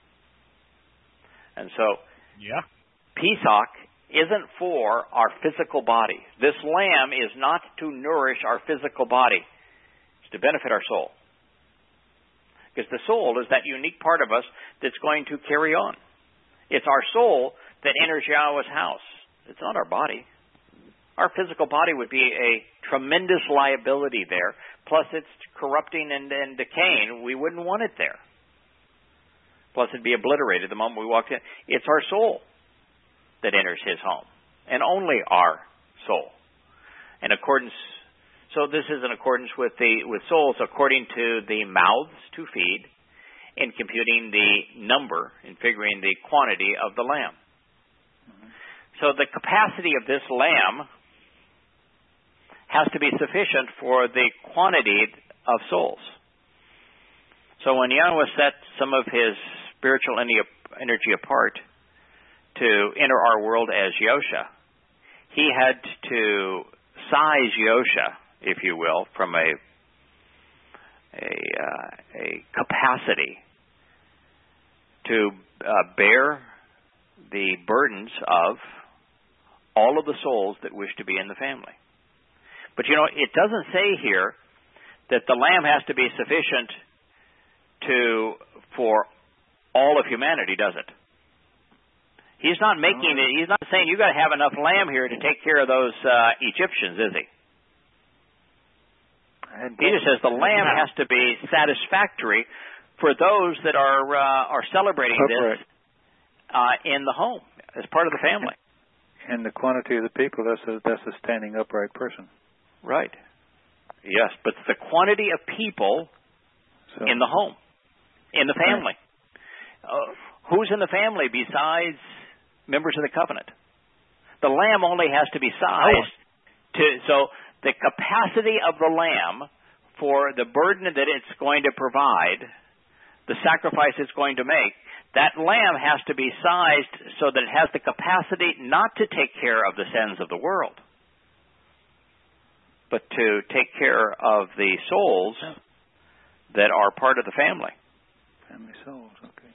And so, yeah. Pesach isn't for our physical body. This lamb is not to nourish our physical body. It's to benefit our soul. Because the soul is that unique part of us that's going to carry on. It's our soul that enters Yahweh's house. It's not our body. Our physical body would be a tremendous liability there. Plus, it's corrupting and, and decaying. We wouldn't want it there. Plus, it'd be obliterated the moment we walked in. It's our soul that enters His home, and only our soul. In accordance, so this is in accordance with the with souls according to the mouths to feed, in computing the number and figuring the quantity of the lamb. So the capacity of this lamb has to be sufficient for the quantity of souls. So when Yahweh set some of His spiritual energy apart to enter our world as Yosha, He had to size Yosha, if you will, from a a, uh, a capacity to uh, bear the burdens of all of the souls that wish to be in the family. But you know, it doesn't say here that the lamb has to be sufficient to for all of humanity, does it? He's not making it. He's not saying you got to have enough lamb here to take care of those uh, Egyptians, is he? He just says the lamb has to be satisfactory for those that are uh, are celebrating this uh, in the home as part of the family. And the quantity of the people, that's a, that's a standing upright person. Right. Yes, but the quantity of people so, in the home, in the family. Uh, who's in the family besides members of the covenant? The lamb only has to be sized to so the capacity of the lamb for the burden that it's going to provide the sacrifice it's going to make, that lamb has to be sized so that it has the capacity not to take care of the sins of the world, but to take care of the souls that are part of the family. Family souls, okay.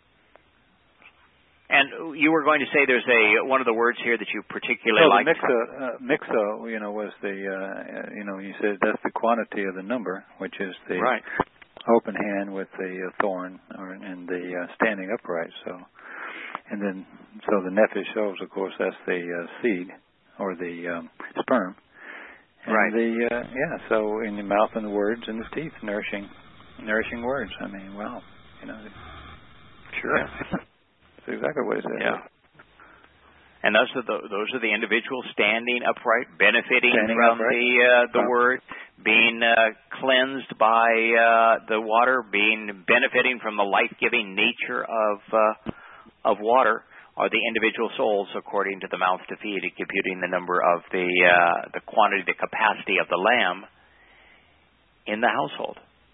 And you were going to say there's a one of the words here that you particularly oh, like. Mixa, uh, mixa, you know, was the, uh, you know, you said that's the quantity of the number, which is the right. open hand with the uh, thorn, or and the uh, standing upright. So, and then so the nephesh shows, of course, that's the uh, seed or the um, sperm. And right. The uh, yeah. So in the mouth and the words and the teeth, nourishing, nourishing words. I mean, wow, you know. Sure. Yeah. That's exactly what it says. Yeah. And those are the those are the individuals standing upright, benefiting standing from upright. the uh, the oh. word, being uh, cleansed by uh, the water, being benefiting from the life-giving nature of uh, of water, are the individual souls according to the mouth to feed, computing the number of the uh, the quantity, the capacity of the lamb in the household.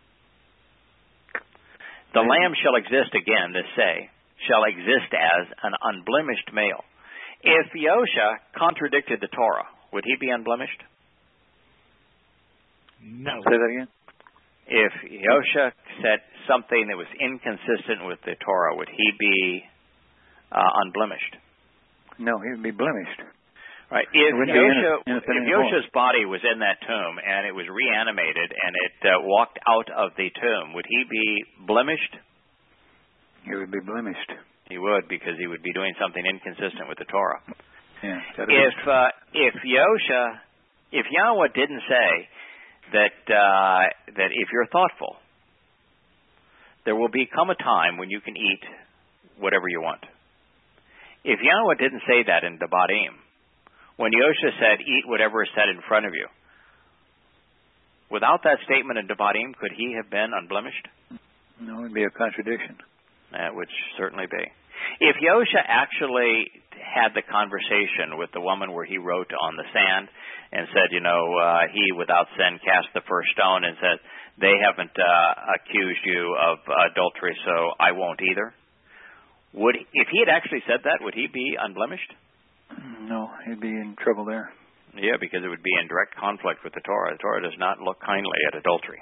The mm-hmm. lamb shall exist again. This say shall exist as an unblemished male. If Yosha contradicted the Torah, would he be unblemished? No. Say that again. If Yosha said something that was inconsistent with the Torah, would he be uh, unblemished? No, he would be blemished. Right. If Yosha, if Yosha's body was in that tomb and it was reanimated and it uh, walked out of the tomb, would he be blemished? He would be blemished. He would, because he would be doing something inconsistent with the Torah. Yeah, if uh, if Yosha, if Yahweh didn't say that uh, that if you're thoughtful, there will become a time when you can eat whatever you want. If Yahweh didn't say that in Devarim, when Yosha said, "Eat whatever is set in front of you," without that statement in Devarim, could he have been unblemished? No, it would be a contradiction. That would certainly be. If Yosha actually had the conversation with the woman where he wrote on the sand and said, you know, uh, he without sin cast the first stone, and said, they haven't uh, accused you of adultery, so I won't either. Would if he had actually said that, would he be unblemished? No, he'd be in trouble there. Yeah, because it would be in direct conflict with the Torah. The Torah does not look kindly at adultery.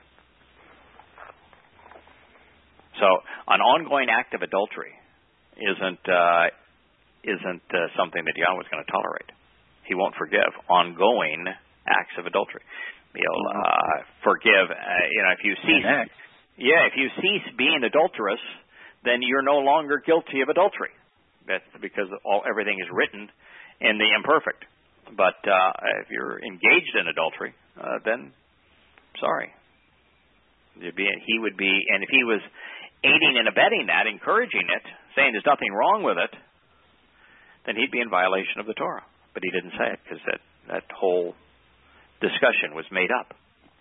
So an ongoing act of adultery isn't uh, isn't uh, something that Yahweh is going to tolerate. He won't forgive ongoing acts of adultery. He'll uh, forgive. Uh, you know, if you cease, yeah, if you cease being adulterous, then you're no longer guilty of adultery. That's because all everything is written in the imperfect. But uh, if you're engaged in adultery, uh, then sorry, you'd be, he would be, and if he was aiding and abetting that, encouraging it, saying there's nothing wrong with it, then he'd be in violation of the Torah. But he didn't say it because that, that whole discussion was made up.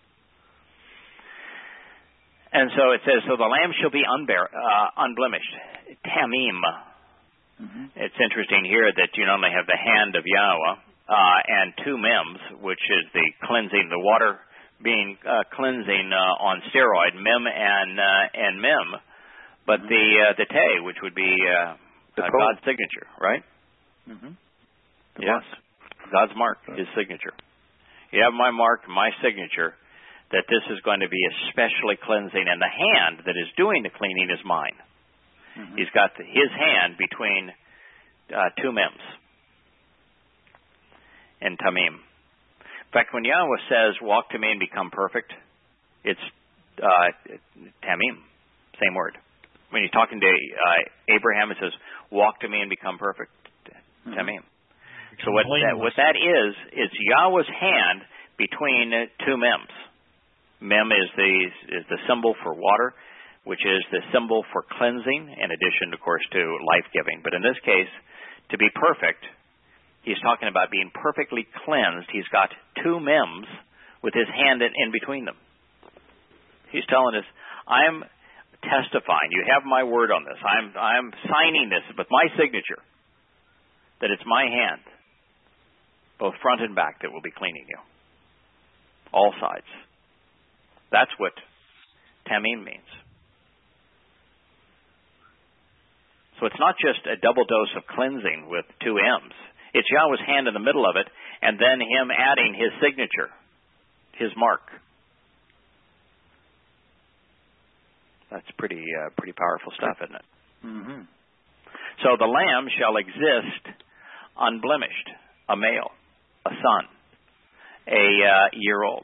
And so it says, so the lamb shall be unbear, uh, unblemished. Tamim. Mm-hmm. It's interesting here that you normally have the hand of Yahweh uh, and two mems, which is the cleansing, the water being uh, cleansing uh, on steroid, mem and uh, and mem. But mm-hmm. the uh, the te, which would be uh, uh, God's signature, right? Mm-hmm. Yes, God's mark, His signature. You have my mark, my signature, that this is going to be especially cleansing, and the hand that is doing the cleaning is mine. Mm-hmm. He's got the, His hand between uh, two mems and tamim. In fact, when Yahweh says, "Walk to me and become perfect," it's uh, tamim, same word. When he's talking to uh, Abraham, it says, "Walk to me and become perfect." Mm-hmm. Tamim. So what that, what that is, it's Yahweh's hand between two mems. Mem is the is the symbol for water, which is the symbol for cleansing, in addition, of course, to life-giving. But in this case, to be perfect, he's talking about being perfectly cleansed. He's got two mems with his hand in, in between them. He's telling us, I'm testifying. You have my word on this. I'm I'm signing this with my signature that it's my hand, both front and back, that will be cleaning you. All sides. That's what tamim means. So it's not just a double dose of cleansing with two M's. It's Yahweh's hand in the middle of it, and then Him adding His signature, His mark. That's pretty uh, pretty powerful stuff, isn't it? Mm-hmm. So the lamb shall exist unblemished, a male, a son, a uh, year old.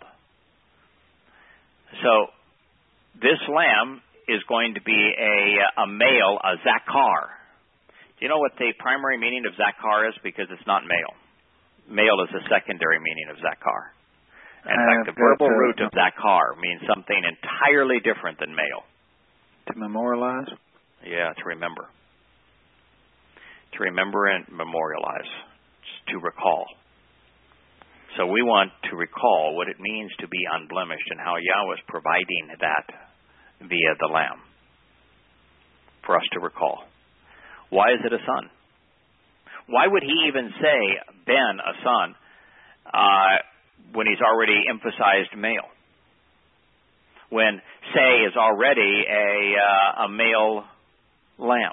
So this lamb is going to be a, a male, a zakar. Do you know what the primary meaning of zakar is? Because it's not male. Male is a secondary meaning of zakar. In fact, the verbal root of zakar means something entirely different than male. To memorialize? Yeah, to remember. To remember and memorialize. Just to recall. So we want to recall what it means to be unblemished and how Yahweh is providing that via the Lamb for us to recall. Why is it a son? Why would He even say Ben, a son, uh, when He's already emphasized male? When say is already a uh, a male lamb.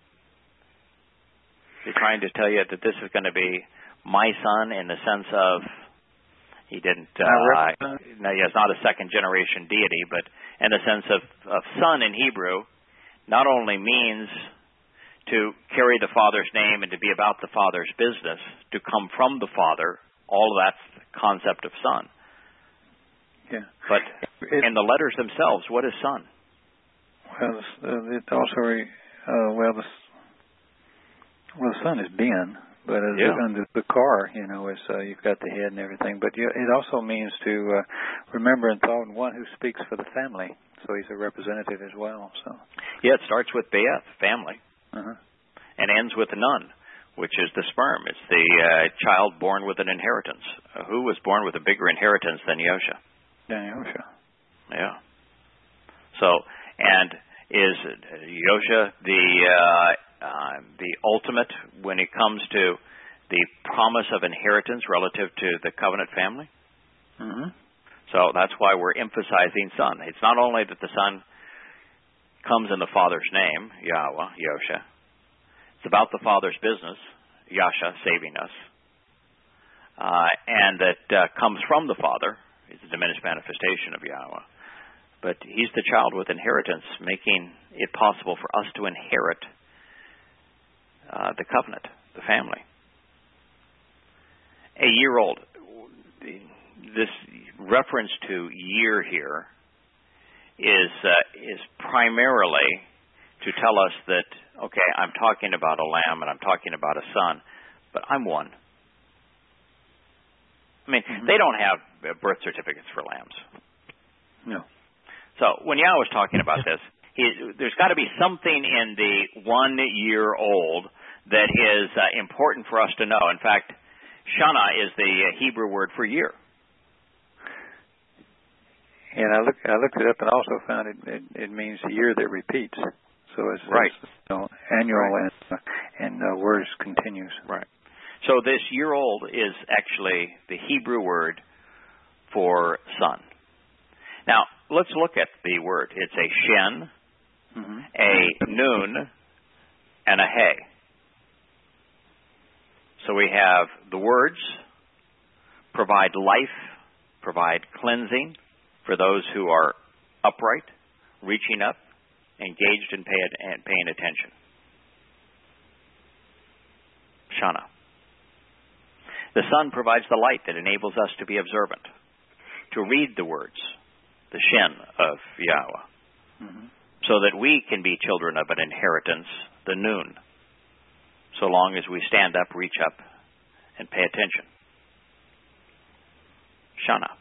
He's trying to tell you that this is going to be my son in the sense of he didn't. Uh, no, he is not a second generation deity, but in the sense of, of son in Hebrew, not only means to carry the Father's name and to be about the Father's business, to come from the Father. All of that's the concept of son. Yeah. But it, in the letters themselves, what is son? Well, uh, it also, uh, well, the, well, the son is Ben, but as yeah. under the car, you know, is uh, you've got the head and everything. But you, it also means to uh, remember in thought one who speaks for the family. So he's a representative as well. So yeah, it starts with Be'eth, family, uh-huh. and ends with Nun, which is the sperm. It's the uh, child born with an inheritance. Uh, who was born with a bigger inheritance than Yosha? Yosha. Yeah. So, and is Yosha the uh, uh, the ultimate when it comes to the promise of inheritance relative to the covenant family? Mm-hmm. So that's why we're emphasizing son. It's not only that the son comes in the Father's name, Yahweh, Yosha. It's about the Father's business, Yasha, saving us, uh, and that uh, comes from the Father. It's a diminished manifestation of Yahweh. But He's the child with inheritance, making it possible for us to inherit uh, the covenant, the family. A year old. This reference to year here is uh, is primarily to tell us that, okay, I'm talking about a lamb and I'm talking about a son, but I'm one. I mean, mm-hmm. they don't have birth certificates for lambs. No. So when Yahweh was talking about this, he, there's got to be something in the one-year-old that is uh, important for us to know. In fact, Shana is the Hebrew word for year. And I look, I looked it up and also found it. It, it means a year that repeats. So it's, right. it's you know, annual right. and uh, and uh, words continues. Right. So this year old is actually the Hebrew word for son. Now let's look at the word. It's a shen, mm-hmm. a nun, and a hey. So we have the words provide life, provide cleansing for those who are upright, reaching up, engaged in pay, and paying attention. Shana. The sun provides the light that enables us to be observant, to read the words, the shen of Yahweh, mm-hmm. so that we can be children of an inheritance, the nun, so long as we stand up, reach up, and pay attention. Shana.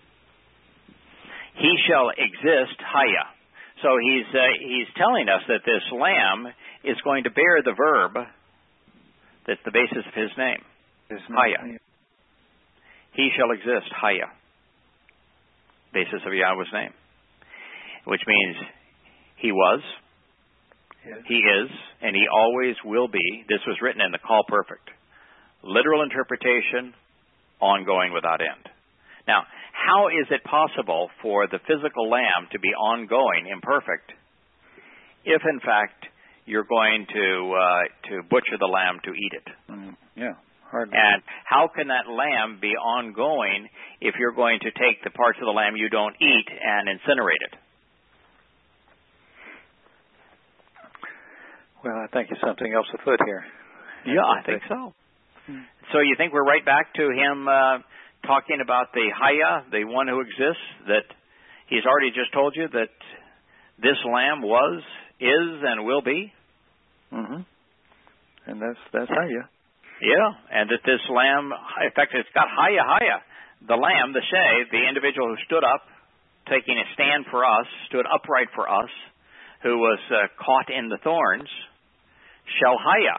He shall exist, Haya. So he's uh, he's telling us that this lamb is going to bear the verb that's the basis of his name. Haya. He shall exist, Haya. Basis of Yahweh's name. Which means he was, yes. he is, and he always will be. This was written in the Call Perfect. Literal interpretation, ongoing without end. Now, how is it possible for the physical lamb to be ongoing, imperfect, if in fact you're going to uh, to butcher the lamb to eat it. Mm, yeah. Hardly. And how can that lamb be ongoing if you're going to take the parts of the lamb you don't eat and incinerate it? Well, I think there's something else afoot here. Yeah, I think so. Hmm. So you think we're right back to him uh, talking about the Haya, the one who exists, that he's already just told you that this lamb was, is, and will be? Mm-hmm. And that's that's Haya. Yeah, and that this lamb, in fact, it's got Haya Haya. The lamb, the Shay, the individual who stood up, taking a stand for us, stood upright for us, who was uh, caught in the thorns, shall Haya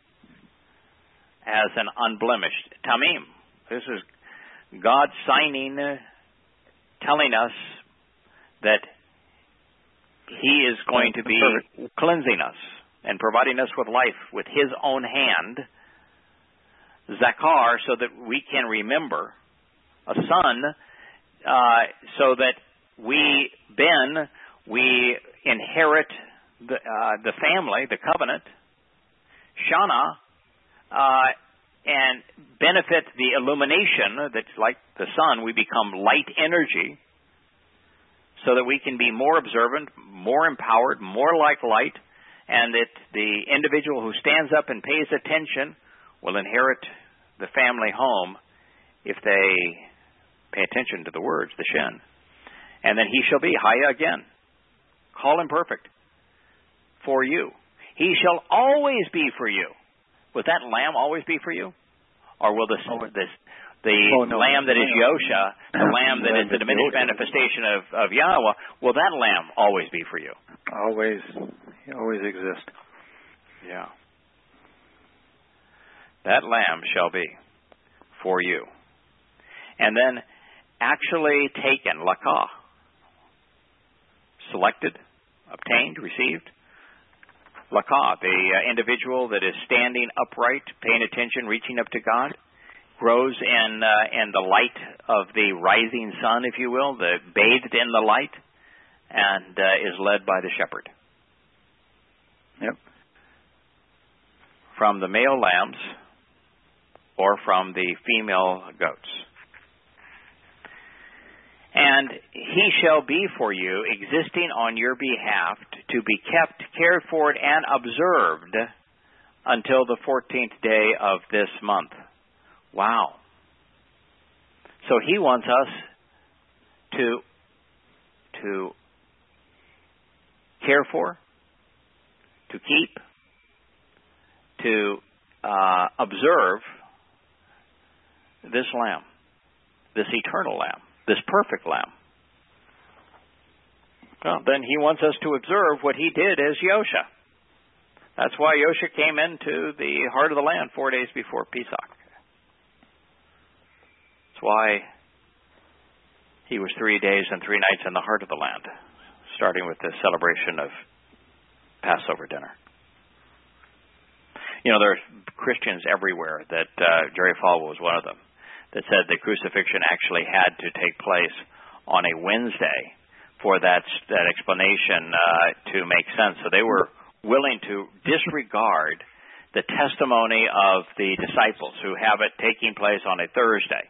as an unblemished Tamim. This is God signing, uh, telling us that He is going to be cleansing us and providing us with life with His own hand, Zakar, so that we can remember, a son, uh, so that we, Ben, we inherit the, uh, the family, the covenant, Shana, uh, and benefit the illumination that's like the sun. We become light energy so that we can be more observant, more empowered, more like light, and that the individual who stands up and pays attention will inherit the family home if they pay attention to the words, the Shin. And then he shall be Haya again. Call him perfect for you. He shall always be for you. Will that lamb always be for you? Or will this, this the oh, no, lamb that is no, Yosha, the lamb that is the diminished manifestation of, of Yahweh, will that lamb always be for you? Always, always exist. Yeah. That lamb shall be for you. And then actually taken, lakah, selected, obtained, received. Lakah, the uh, individual that is standing upright, paying attention, reaching up to God, grows in uh, in the light of the rising sun, if you will, the bathed in the light, and uh, is led by the shepherd. Yep. From the male lambs or from the female goats. And he shall be for you, existing on your behalf, to be kept, cared for, and observed until the fourteenth day of this month. Wow. So he wants us to, to care for, to keep, to uh, observe this lamb, this eternal lamb, this perfect lamb. Well, then he wants us to observe what he did as Yosha. That's why Yosha came into the heart of the land four days before Pesach. That's why he was three days and three nights in the heart of the land, starting with the celebration of Passover dinner. You know, there are Christians everywhere that uh, Jerry Falwell was one of them, that said the crucifixion actually had to take place on a Wednesday for that that explanation uh, to make sense. So they were willing to disregard the testimony of the disciples who have it taking place on a Thursday,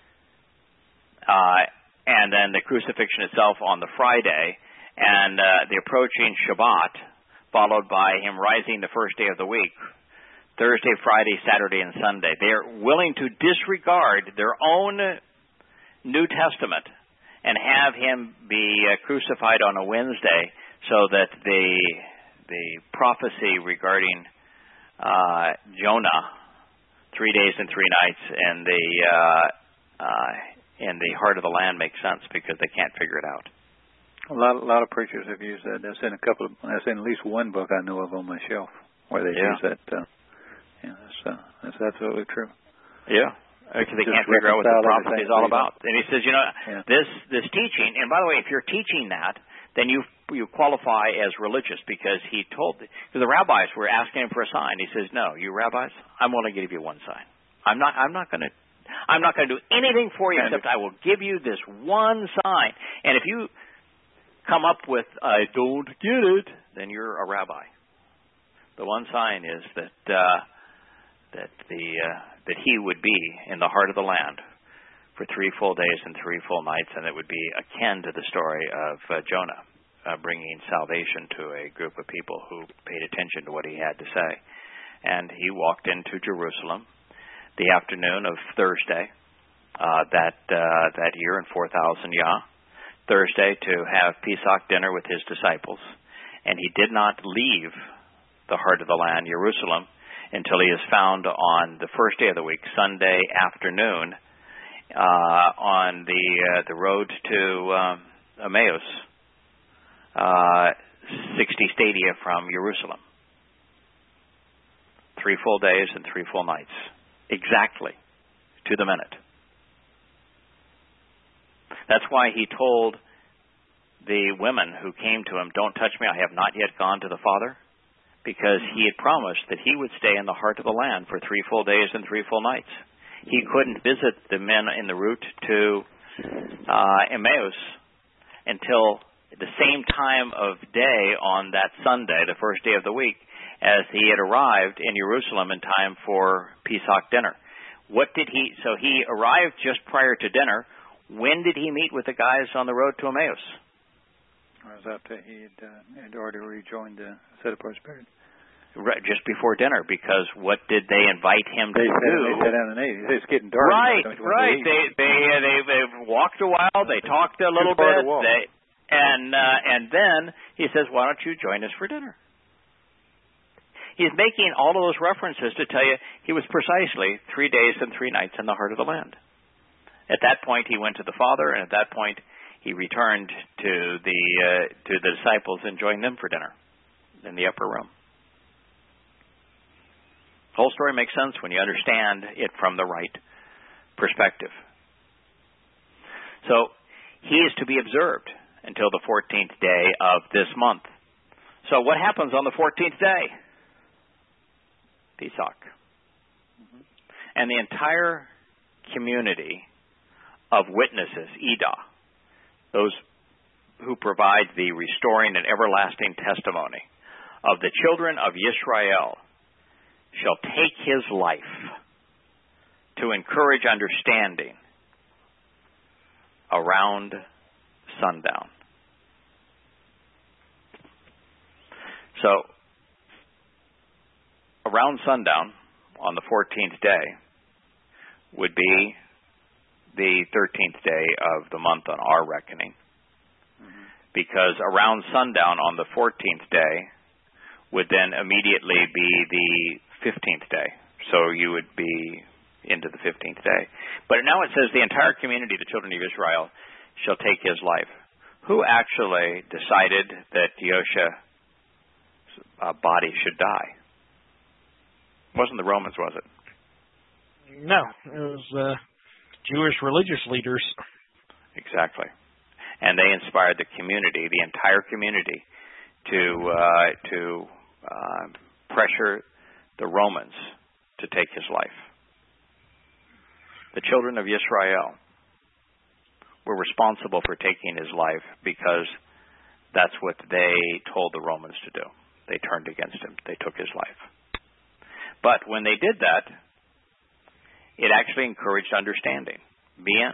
uh, and then the crucifixion itself on the Friday, and uh, the approaching Shabbat, followed by him rising the first day of the week, Thursday, Friday, Saturday, and Sunday. They're willing to disregard their own New Testament and have him be uh, crucified on a Wednesday so that the the prophecy regarding uh, Jonah, three days and three nights, and the uh, uh, in the heart of the land makes sense because they can't figure it out. A lot, a lot of preachers have used that. That's in a couple of. That's in at least one book I know of on my shelf where they yeah. use that. Uh, yeah, that's, uh, that's absolutely true. Yeah. Because they Just can't figure out what the prophecy is all about. And he says, you know, yeah. this this teaching, and by the way, if you're teaching that, then you you qualify as religious because he told, because the rabbis were asking him for a sign. He says, no, you rabbis, I'm only going to give you one sign. I'm not I'm not going to I'm not going to do anything for you except I will give you this one sign. And if you come up with I don't get it, then you're a rabbi. The one sign is that uh, that the uh, that he would be in the heart of the land for three full days and three full nights, and it would be akin to the story of uh, Jonah uh, bringing salvation to a group of people who paid attention to what he had to say. And he walked into Jerusalem the afternoon of Thursday uh, that uh, that year in four thousand Yah, Thursday, to have Pesach dinner with his disciples, and he did not leave the heart of the land, Jerusalem, until he is found on the first day of the week, Sunday afternoon, uh, on the uh, the road to um, Emmaus, uh, sixty stadia from Jerusalem. Three full days and three full nights, exactly to the minute. That's why he told the women who came to him, "Don't touch me, I have not yet gone to the Father," because he had promised that he would stay in the heart of the land for three full days and three full nights. He couldn't visit the men in the route to uh, Emmaus until the same time of day on that Sunday, the first day of the week, as he had arrived in Jerusalem in time for Pesach dinner. What did he, so he arrived just prior to dinner. When did he meet with the guys on the road to Emmaus? It was after he had, uh, had already rejoined the set apart spirit. Right, just before dinner, because what did they invite him they to said, do? They said down and ate. It's getting dark. Right, Don't you right. They they uh, they they walked a while. They talked a little bit. They, and uh, and then he says, "Why don't you join us for dinner?" He's making all of those references to tell you he was precisely three days and three nights in the heart of the land. At that point, he went to the Father, and at that point, he returned to the uh, to the disciples and joined them for dinner in the upper room. The whole story makes sense when you understand it from the right perspective. So he is to be observed until the fourteenth day of this month. So what happens on the fourteenth day? Pesach. Mm-hmm. And the entire community of witnesses, Edah, those who provide the restoring and everlasting testimony of the children of Yisrael, shall take his life to encourage understanding around sundown. So, around sundown on the fourteenth day would be the thirteenth day of the month on our reckoning, mm-hmm. because around sundown on the fourteenth day would then immediately be the fifteenth day. So you would be into the fifteenth day. But now it says the entire community, the children of Israel, shall take his life. Who actually decided that Yosha's uh, body should die? It wasn't the Romans, was it? No, it was uh, Jewish religious leaders. Exactly. And they inspired the community, the entire community, to uh, to uh, pressure the Romans to take his life. The children of Israel were responsible for taking his life because that's what they told the Romans to do. They turned against him. They took his life. But when they did that, it actually encouraged understanding. Bien.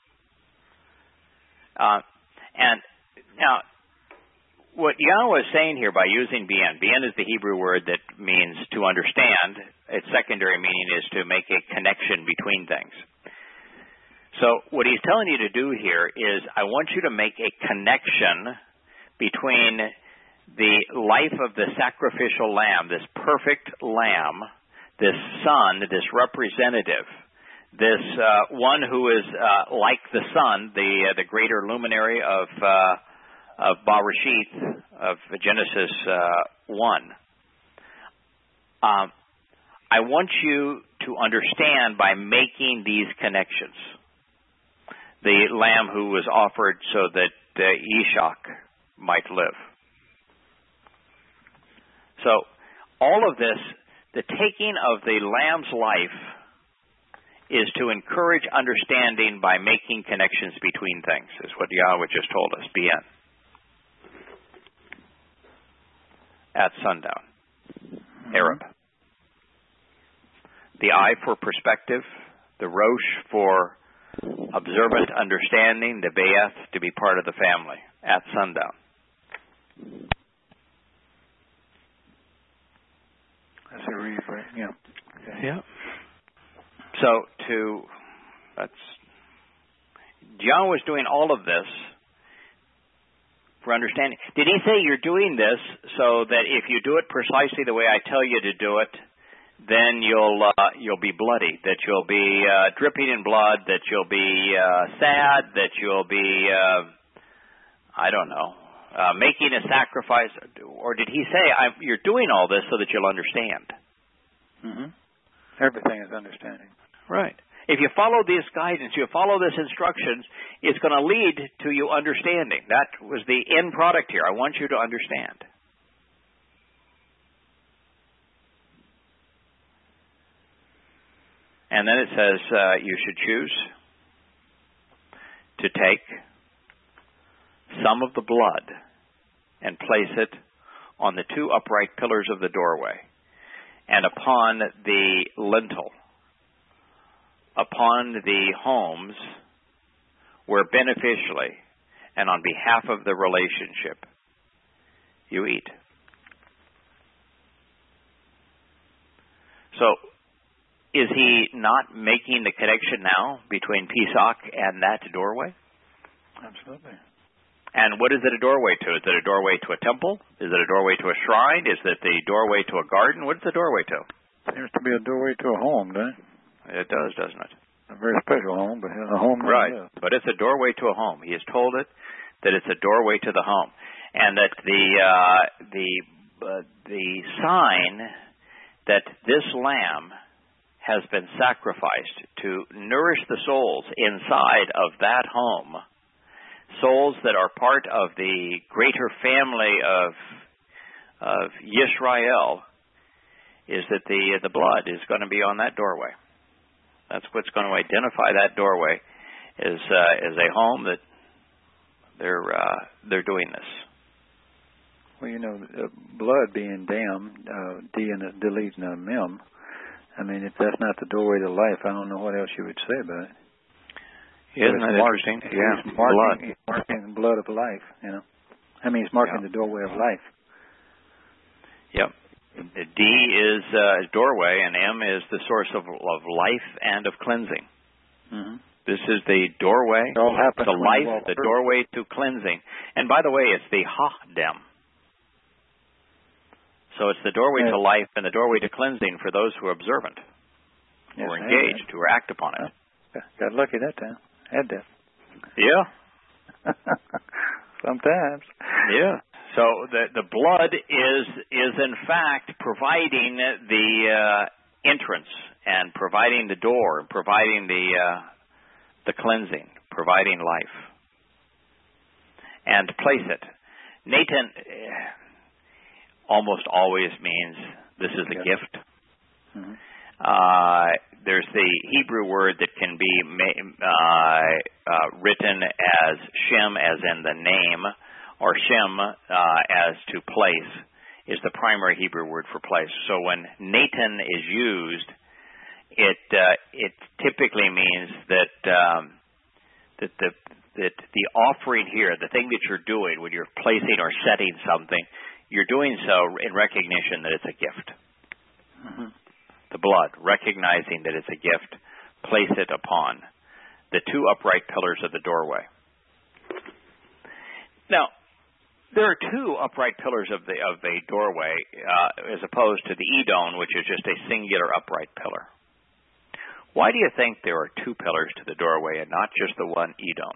Uh, and now, what Yahweh is saying here by using bien, bien is the Hebrew word that means to understand. Its secondary meaning is to make a connection between things. So what he's telling you to do here is, I want you to make a connection between the life of the sacrificial lamb, this perfect lamb, this son, this representative, this uh, one who is uh, like the sun, the uh, the greater luminary of uh, of Bereshith, of Genesis uh, one. Um, I want you to understand by making these connections. The lamb who was offered so that uh, Ishak might live. So all of this, the taking of the lamb's life, is to encourage understanding by making connections between things, is what Yahweh just told us, bien, at sundown. mm-hmm. Arab. The I for perspective, the Rosh for observant understanding, the B'eth to be part of the family at sundown. That's a read, right? Yeah. Okay. Yeah. So to, that's, John was doing all of this for understanding. Did he say you're doing this so that if you do it precisely the way I tell you to do it, then you'll uh, you'll be bloody, that you'll be uh, dripping in blood, that you'll be uh, sad, that you'll be, uh, I don't know, uh, making a sacrifice? Or did he say, I'm, you're doing all this so that you'll understand? Mm-hmm. Everything is understanding. Right. If you follow this guidance, you follow this instructions, it's going to lead to you understanding. That was the end product here. I want you to understand. And then it says uh, you should choose to take some of the blood and place it on the two upright pillars of the doorway and upon the lintel, upon the homes where beneficially and on behalf of the relationship you eat. So, is he not making the connection now between Pesach and that doorway? Absolutely. And what is it a doorway to? Is it a doorway to a temple? Is it a doorway to a shrine? Is it the doorway to a garden? What is the doorway to? Seems to be a doorway to a home, doesn't it? It does, doesn't it? A very special home, but a home. Right. Is. But it's a doorway to a home. He has told it that it's a doorway to the home, and that the uh, the uh, the sign that this lamb has been sacrificed to nourish the souls inside of that home, souls that are part of the greater family of of Yisrael, is that the the blood is going to be on that doorway. That's what's going to identify that doorway as uh, as a home that they're uh, they're doing this. Well, you know, uh, blood being dam, uh, D and a delete and a mem. I mean, if that's not the doorway to life, I don't know what else you would say about it. Isn't that interesting? Yeah, He's marking, blood. He's marking the blood of life, you know. I mean, he's marking Yeah. the doorway of life. Yep. D is uh, doorway, and M is the source of, of life and of cleansing. Mm-hmm. This is the doorway It all happens to when you life, walk the through. doorway to cleansing. And by the way, it's the Ha-dem. So it's the doorway Yeah. to life and the doorway to cleansing for those who are observant, Yes, who are I engaged, had who act upon it. that. Got lucky that time. Had that. Yeah. Sometimes. Yeah. So the the blood is is in fact providing the uh, entrance and providing the door, providing the uh, the cleansing, providing life. And place it. Nathan uh, almost always means this is a Yeah. gift. Mm-hmm. Uh, there's the Hebrew word that can be uh, uh, written as Shem, as in the name, or Shem uh, as to place, is the primary Hebrew word for place. So when Nathan is used, it uh, it typically means that um, that the that the offering here, the thing that you're doing when you're placing or setting something, you're doing so in recognition that it's a gift. Mm-hmm. The blood, recognizing that it's a gift, place it upon the two upright pillars of the doorway. Now, there are two upright pillars of the of a doorway, uh, as opposed to the edon, which is just a singular upright pillar. Why do you think there are two pillars to the doorway and not just the one edon?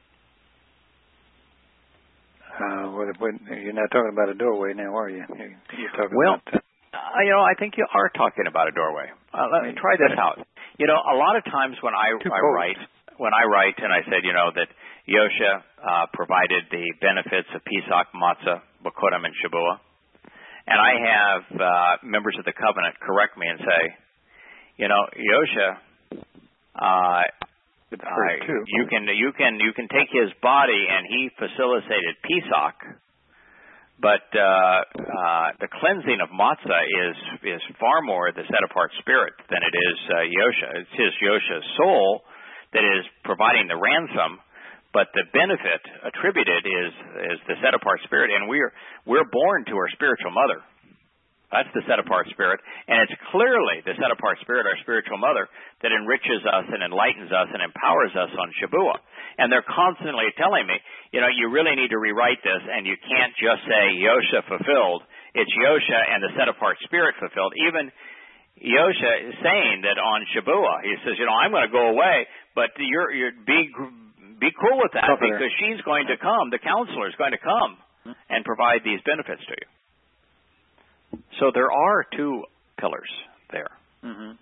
Uh, what, what, you're not talking about a doorway now, are you? You're talking Well, about... Uh, Uh, you know, I think you are talking about a doorway. Uh, let me try this out. You know, a lot of times when I, I write, when I write, and I said, you know, that Yosha uh, provided the benefits of Pesach, Matzah, Bokodim, and Shabua, and I have uh, members of the covenant correct me and say, you know, Yosha, uh, uh, you can you can you can take his body and he facilitated Pesach, But uh, uh, the cleansing of matzah is is far more the set-apart spirit than it is uh, Yosha. It's his Yosha's soul that is providing the ransom, but the benefit attributed is is the set-apart spirit, and we're we're born to our spiritual mother. That's the set-apart spirit, and it's clearly the set-apart spirit, our spiritual mother, that enriches us and enlightens us and empowers us on Shabuah. And they're constantly telling me, you know, you really need to rewrite this, and you can't just say Yosha fulfilled. It's Yosha and the set-apart spirit fulfilled. Even Yosha is saying that on Shabuah, he says, you know, I'm going to go away, but you're, you're be be cool with that because she's going to come. The counselor is going to come and provide these benefits to you. So there are two pillars there. Mm-hmm.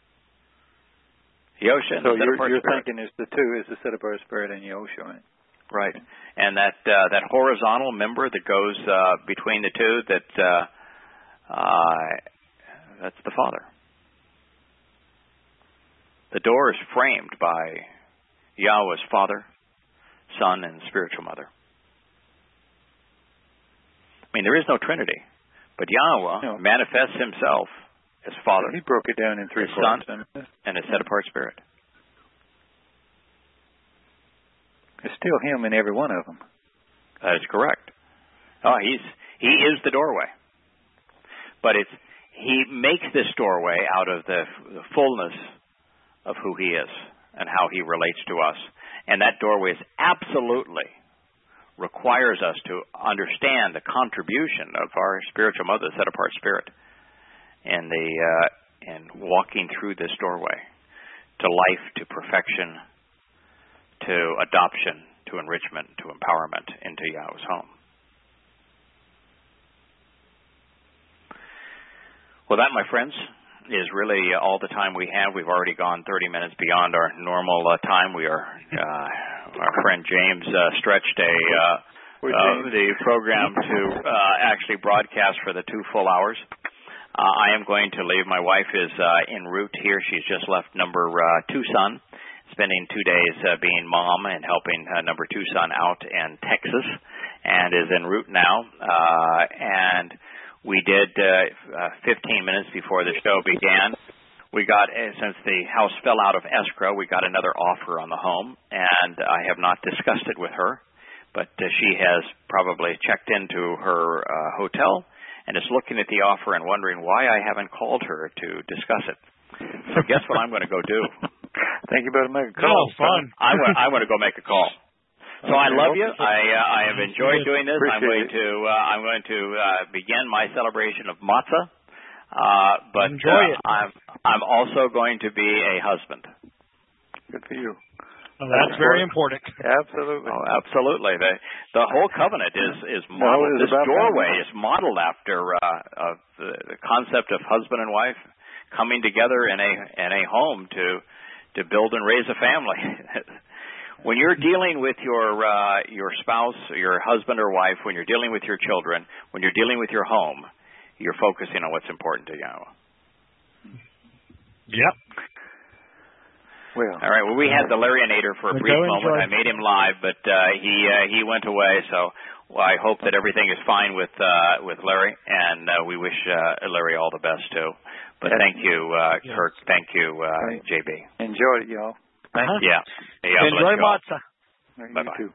Yosha and so the set-apart you're, you're spirit. thinking is the two is the set-apart spirit and Yosha, right? Right. And that uh, that horizontal member that goes uh, between the two, that uh, uh, that's the Father. The door is framed by Yahweh's Father, Son, and spiritual mother. I mean, there is no Trinity. But Yahweh no. manifests himself as Father. He broke it down in three parts. Son, and a set-apart spirit. It's still him in every one of them. That is correct. Oh, he's he is the doorway. But it's he makes this doorway out of the, the fullness of who he is and how he relates to us. And that doorway is absolutely requires us to understand the contribution of our spiritual mother, the set-apart spirit, and the uh, and walking through this doorway to life, to perfection, to adoption, to enrichment, to empowerment into Yahweh's home. Well, that, my friends, is really all the time we have. We've already gone thirty minutes beyond our normal uh, time. We are, uh, our friend James uh, stretched a uh, uh, the program to uh, actually broadcast for the two full hours. Uh, I am going to leave. My wife is uh, en route here. She's just left number uh, two son, spending two days uh, being mom and helping uh, number two son out in Texas, and is en route now. Uh, and we did uh, uh, fifteen minutes before the show began. We got, uh, since the house fell out of escrow, we got another offer on the home, and I have not discussed it with her, but uh, she has probably checked into her uh, hotel and is looking at the offer and wondering why I haven't called her to discuss it. So guess what I'm going to go do? Think you better make a call. Oh, fun. I want, I want to go make a call. So I love you. I uh, I have enjoyed doing this. Appreciate I'm going to uh, I'm going to uh, begin my celebration of matzah. Uh, but Enjoy uh, it. I'm I'm also going to be a husband. Good for you. Well, that's very important. Absolutely. Oh, absolutely. The the whole covenant is is modeled. No, this doorway family. is modeled after uh, of the, the concept of husband and wife coming together in a in a home to to build and raise a family. When you're dealing with your uh, your spouse, your husband or wife, when you're dealing with your children, when you're dealing with your home, you're focusing on what's important to Yahweh. Yep. Well, all right. Well, we had the Larryinator for a brief moment. I made him live, but uh, he uh, he went away. So well, I hope that everything is fine with uh, with Larry, and uh, we wish uh, Larry all the best too. But yes. thank you, uh, yes. Kirk. Thank you, uh, J B. Enjoy it, y'all. Uh-huh. Yeah. yeah. Enjoy matzah. You too.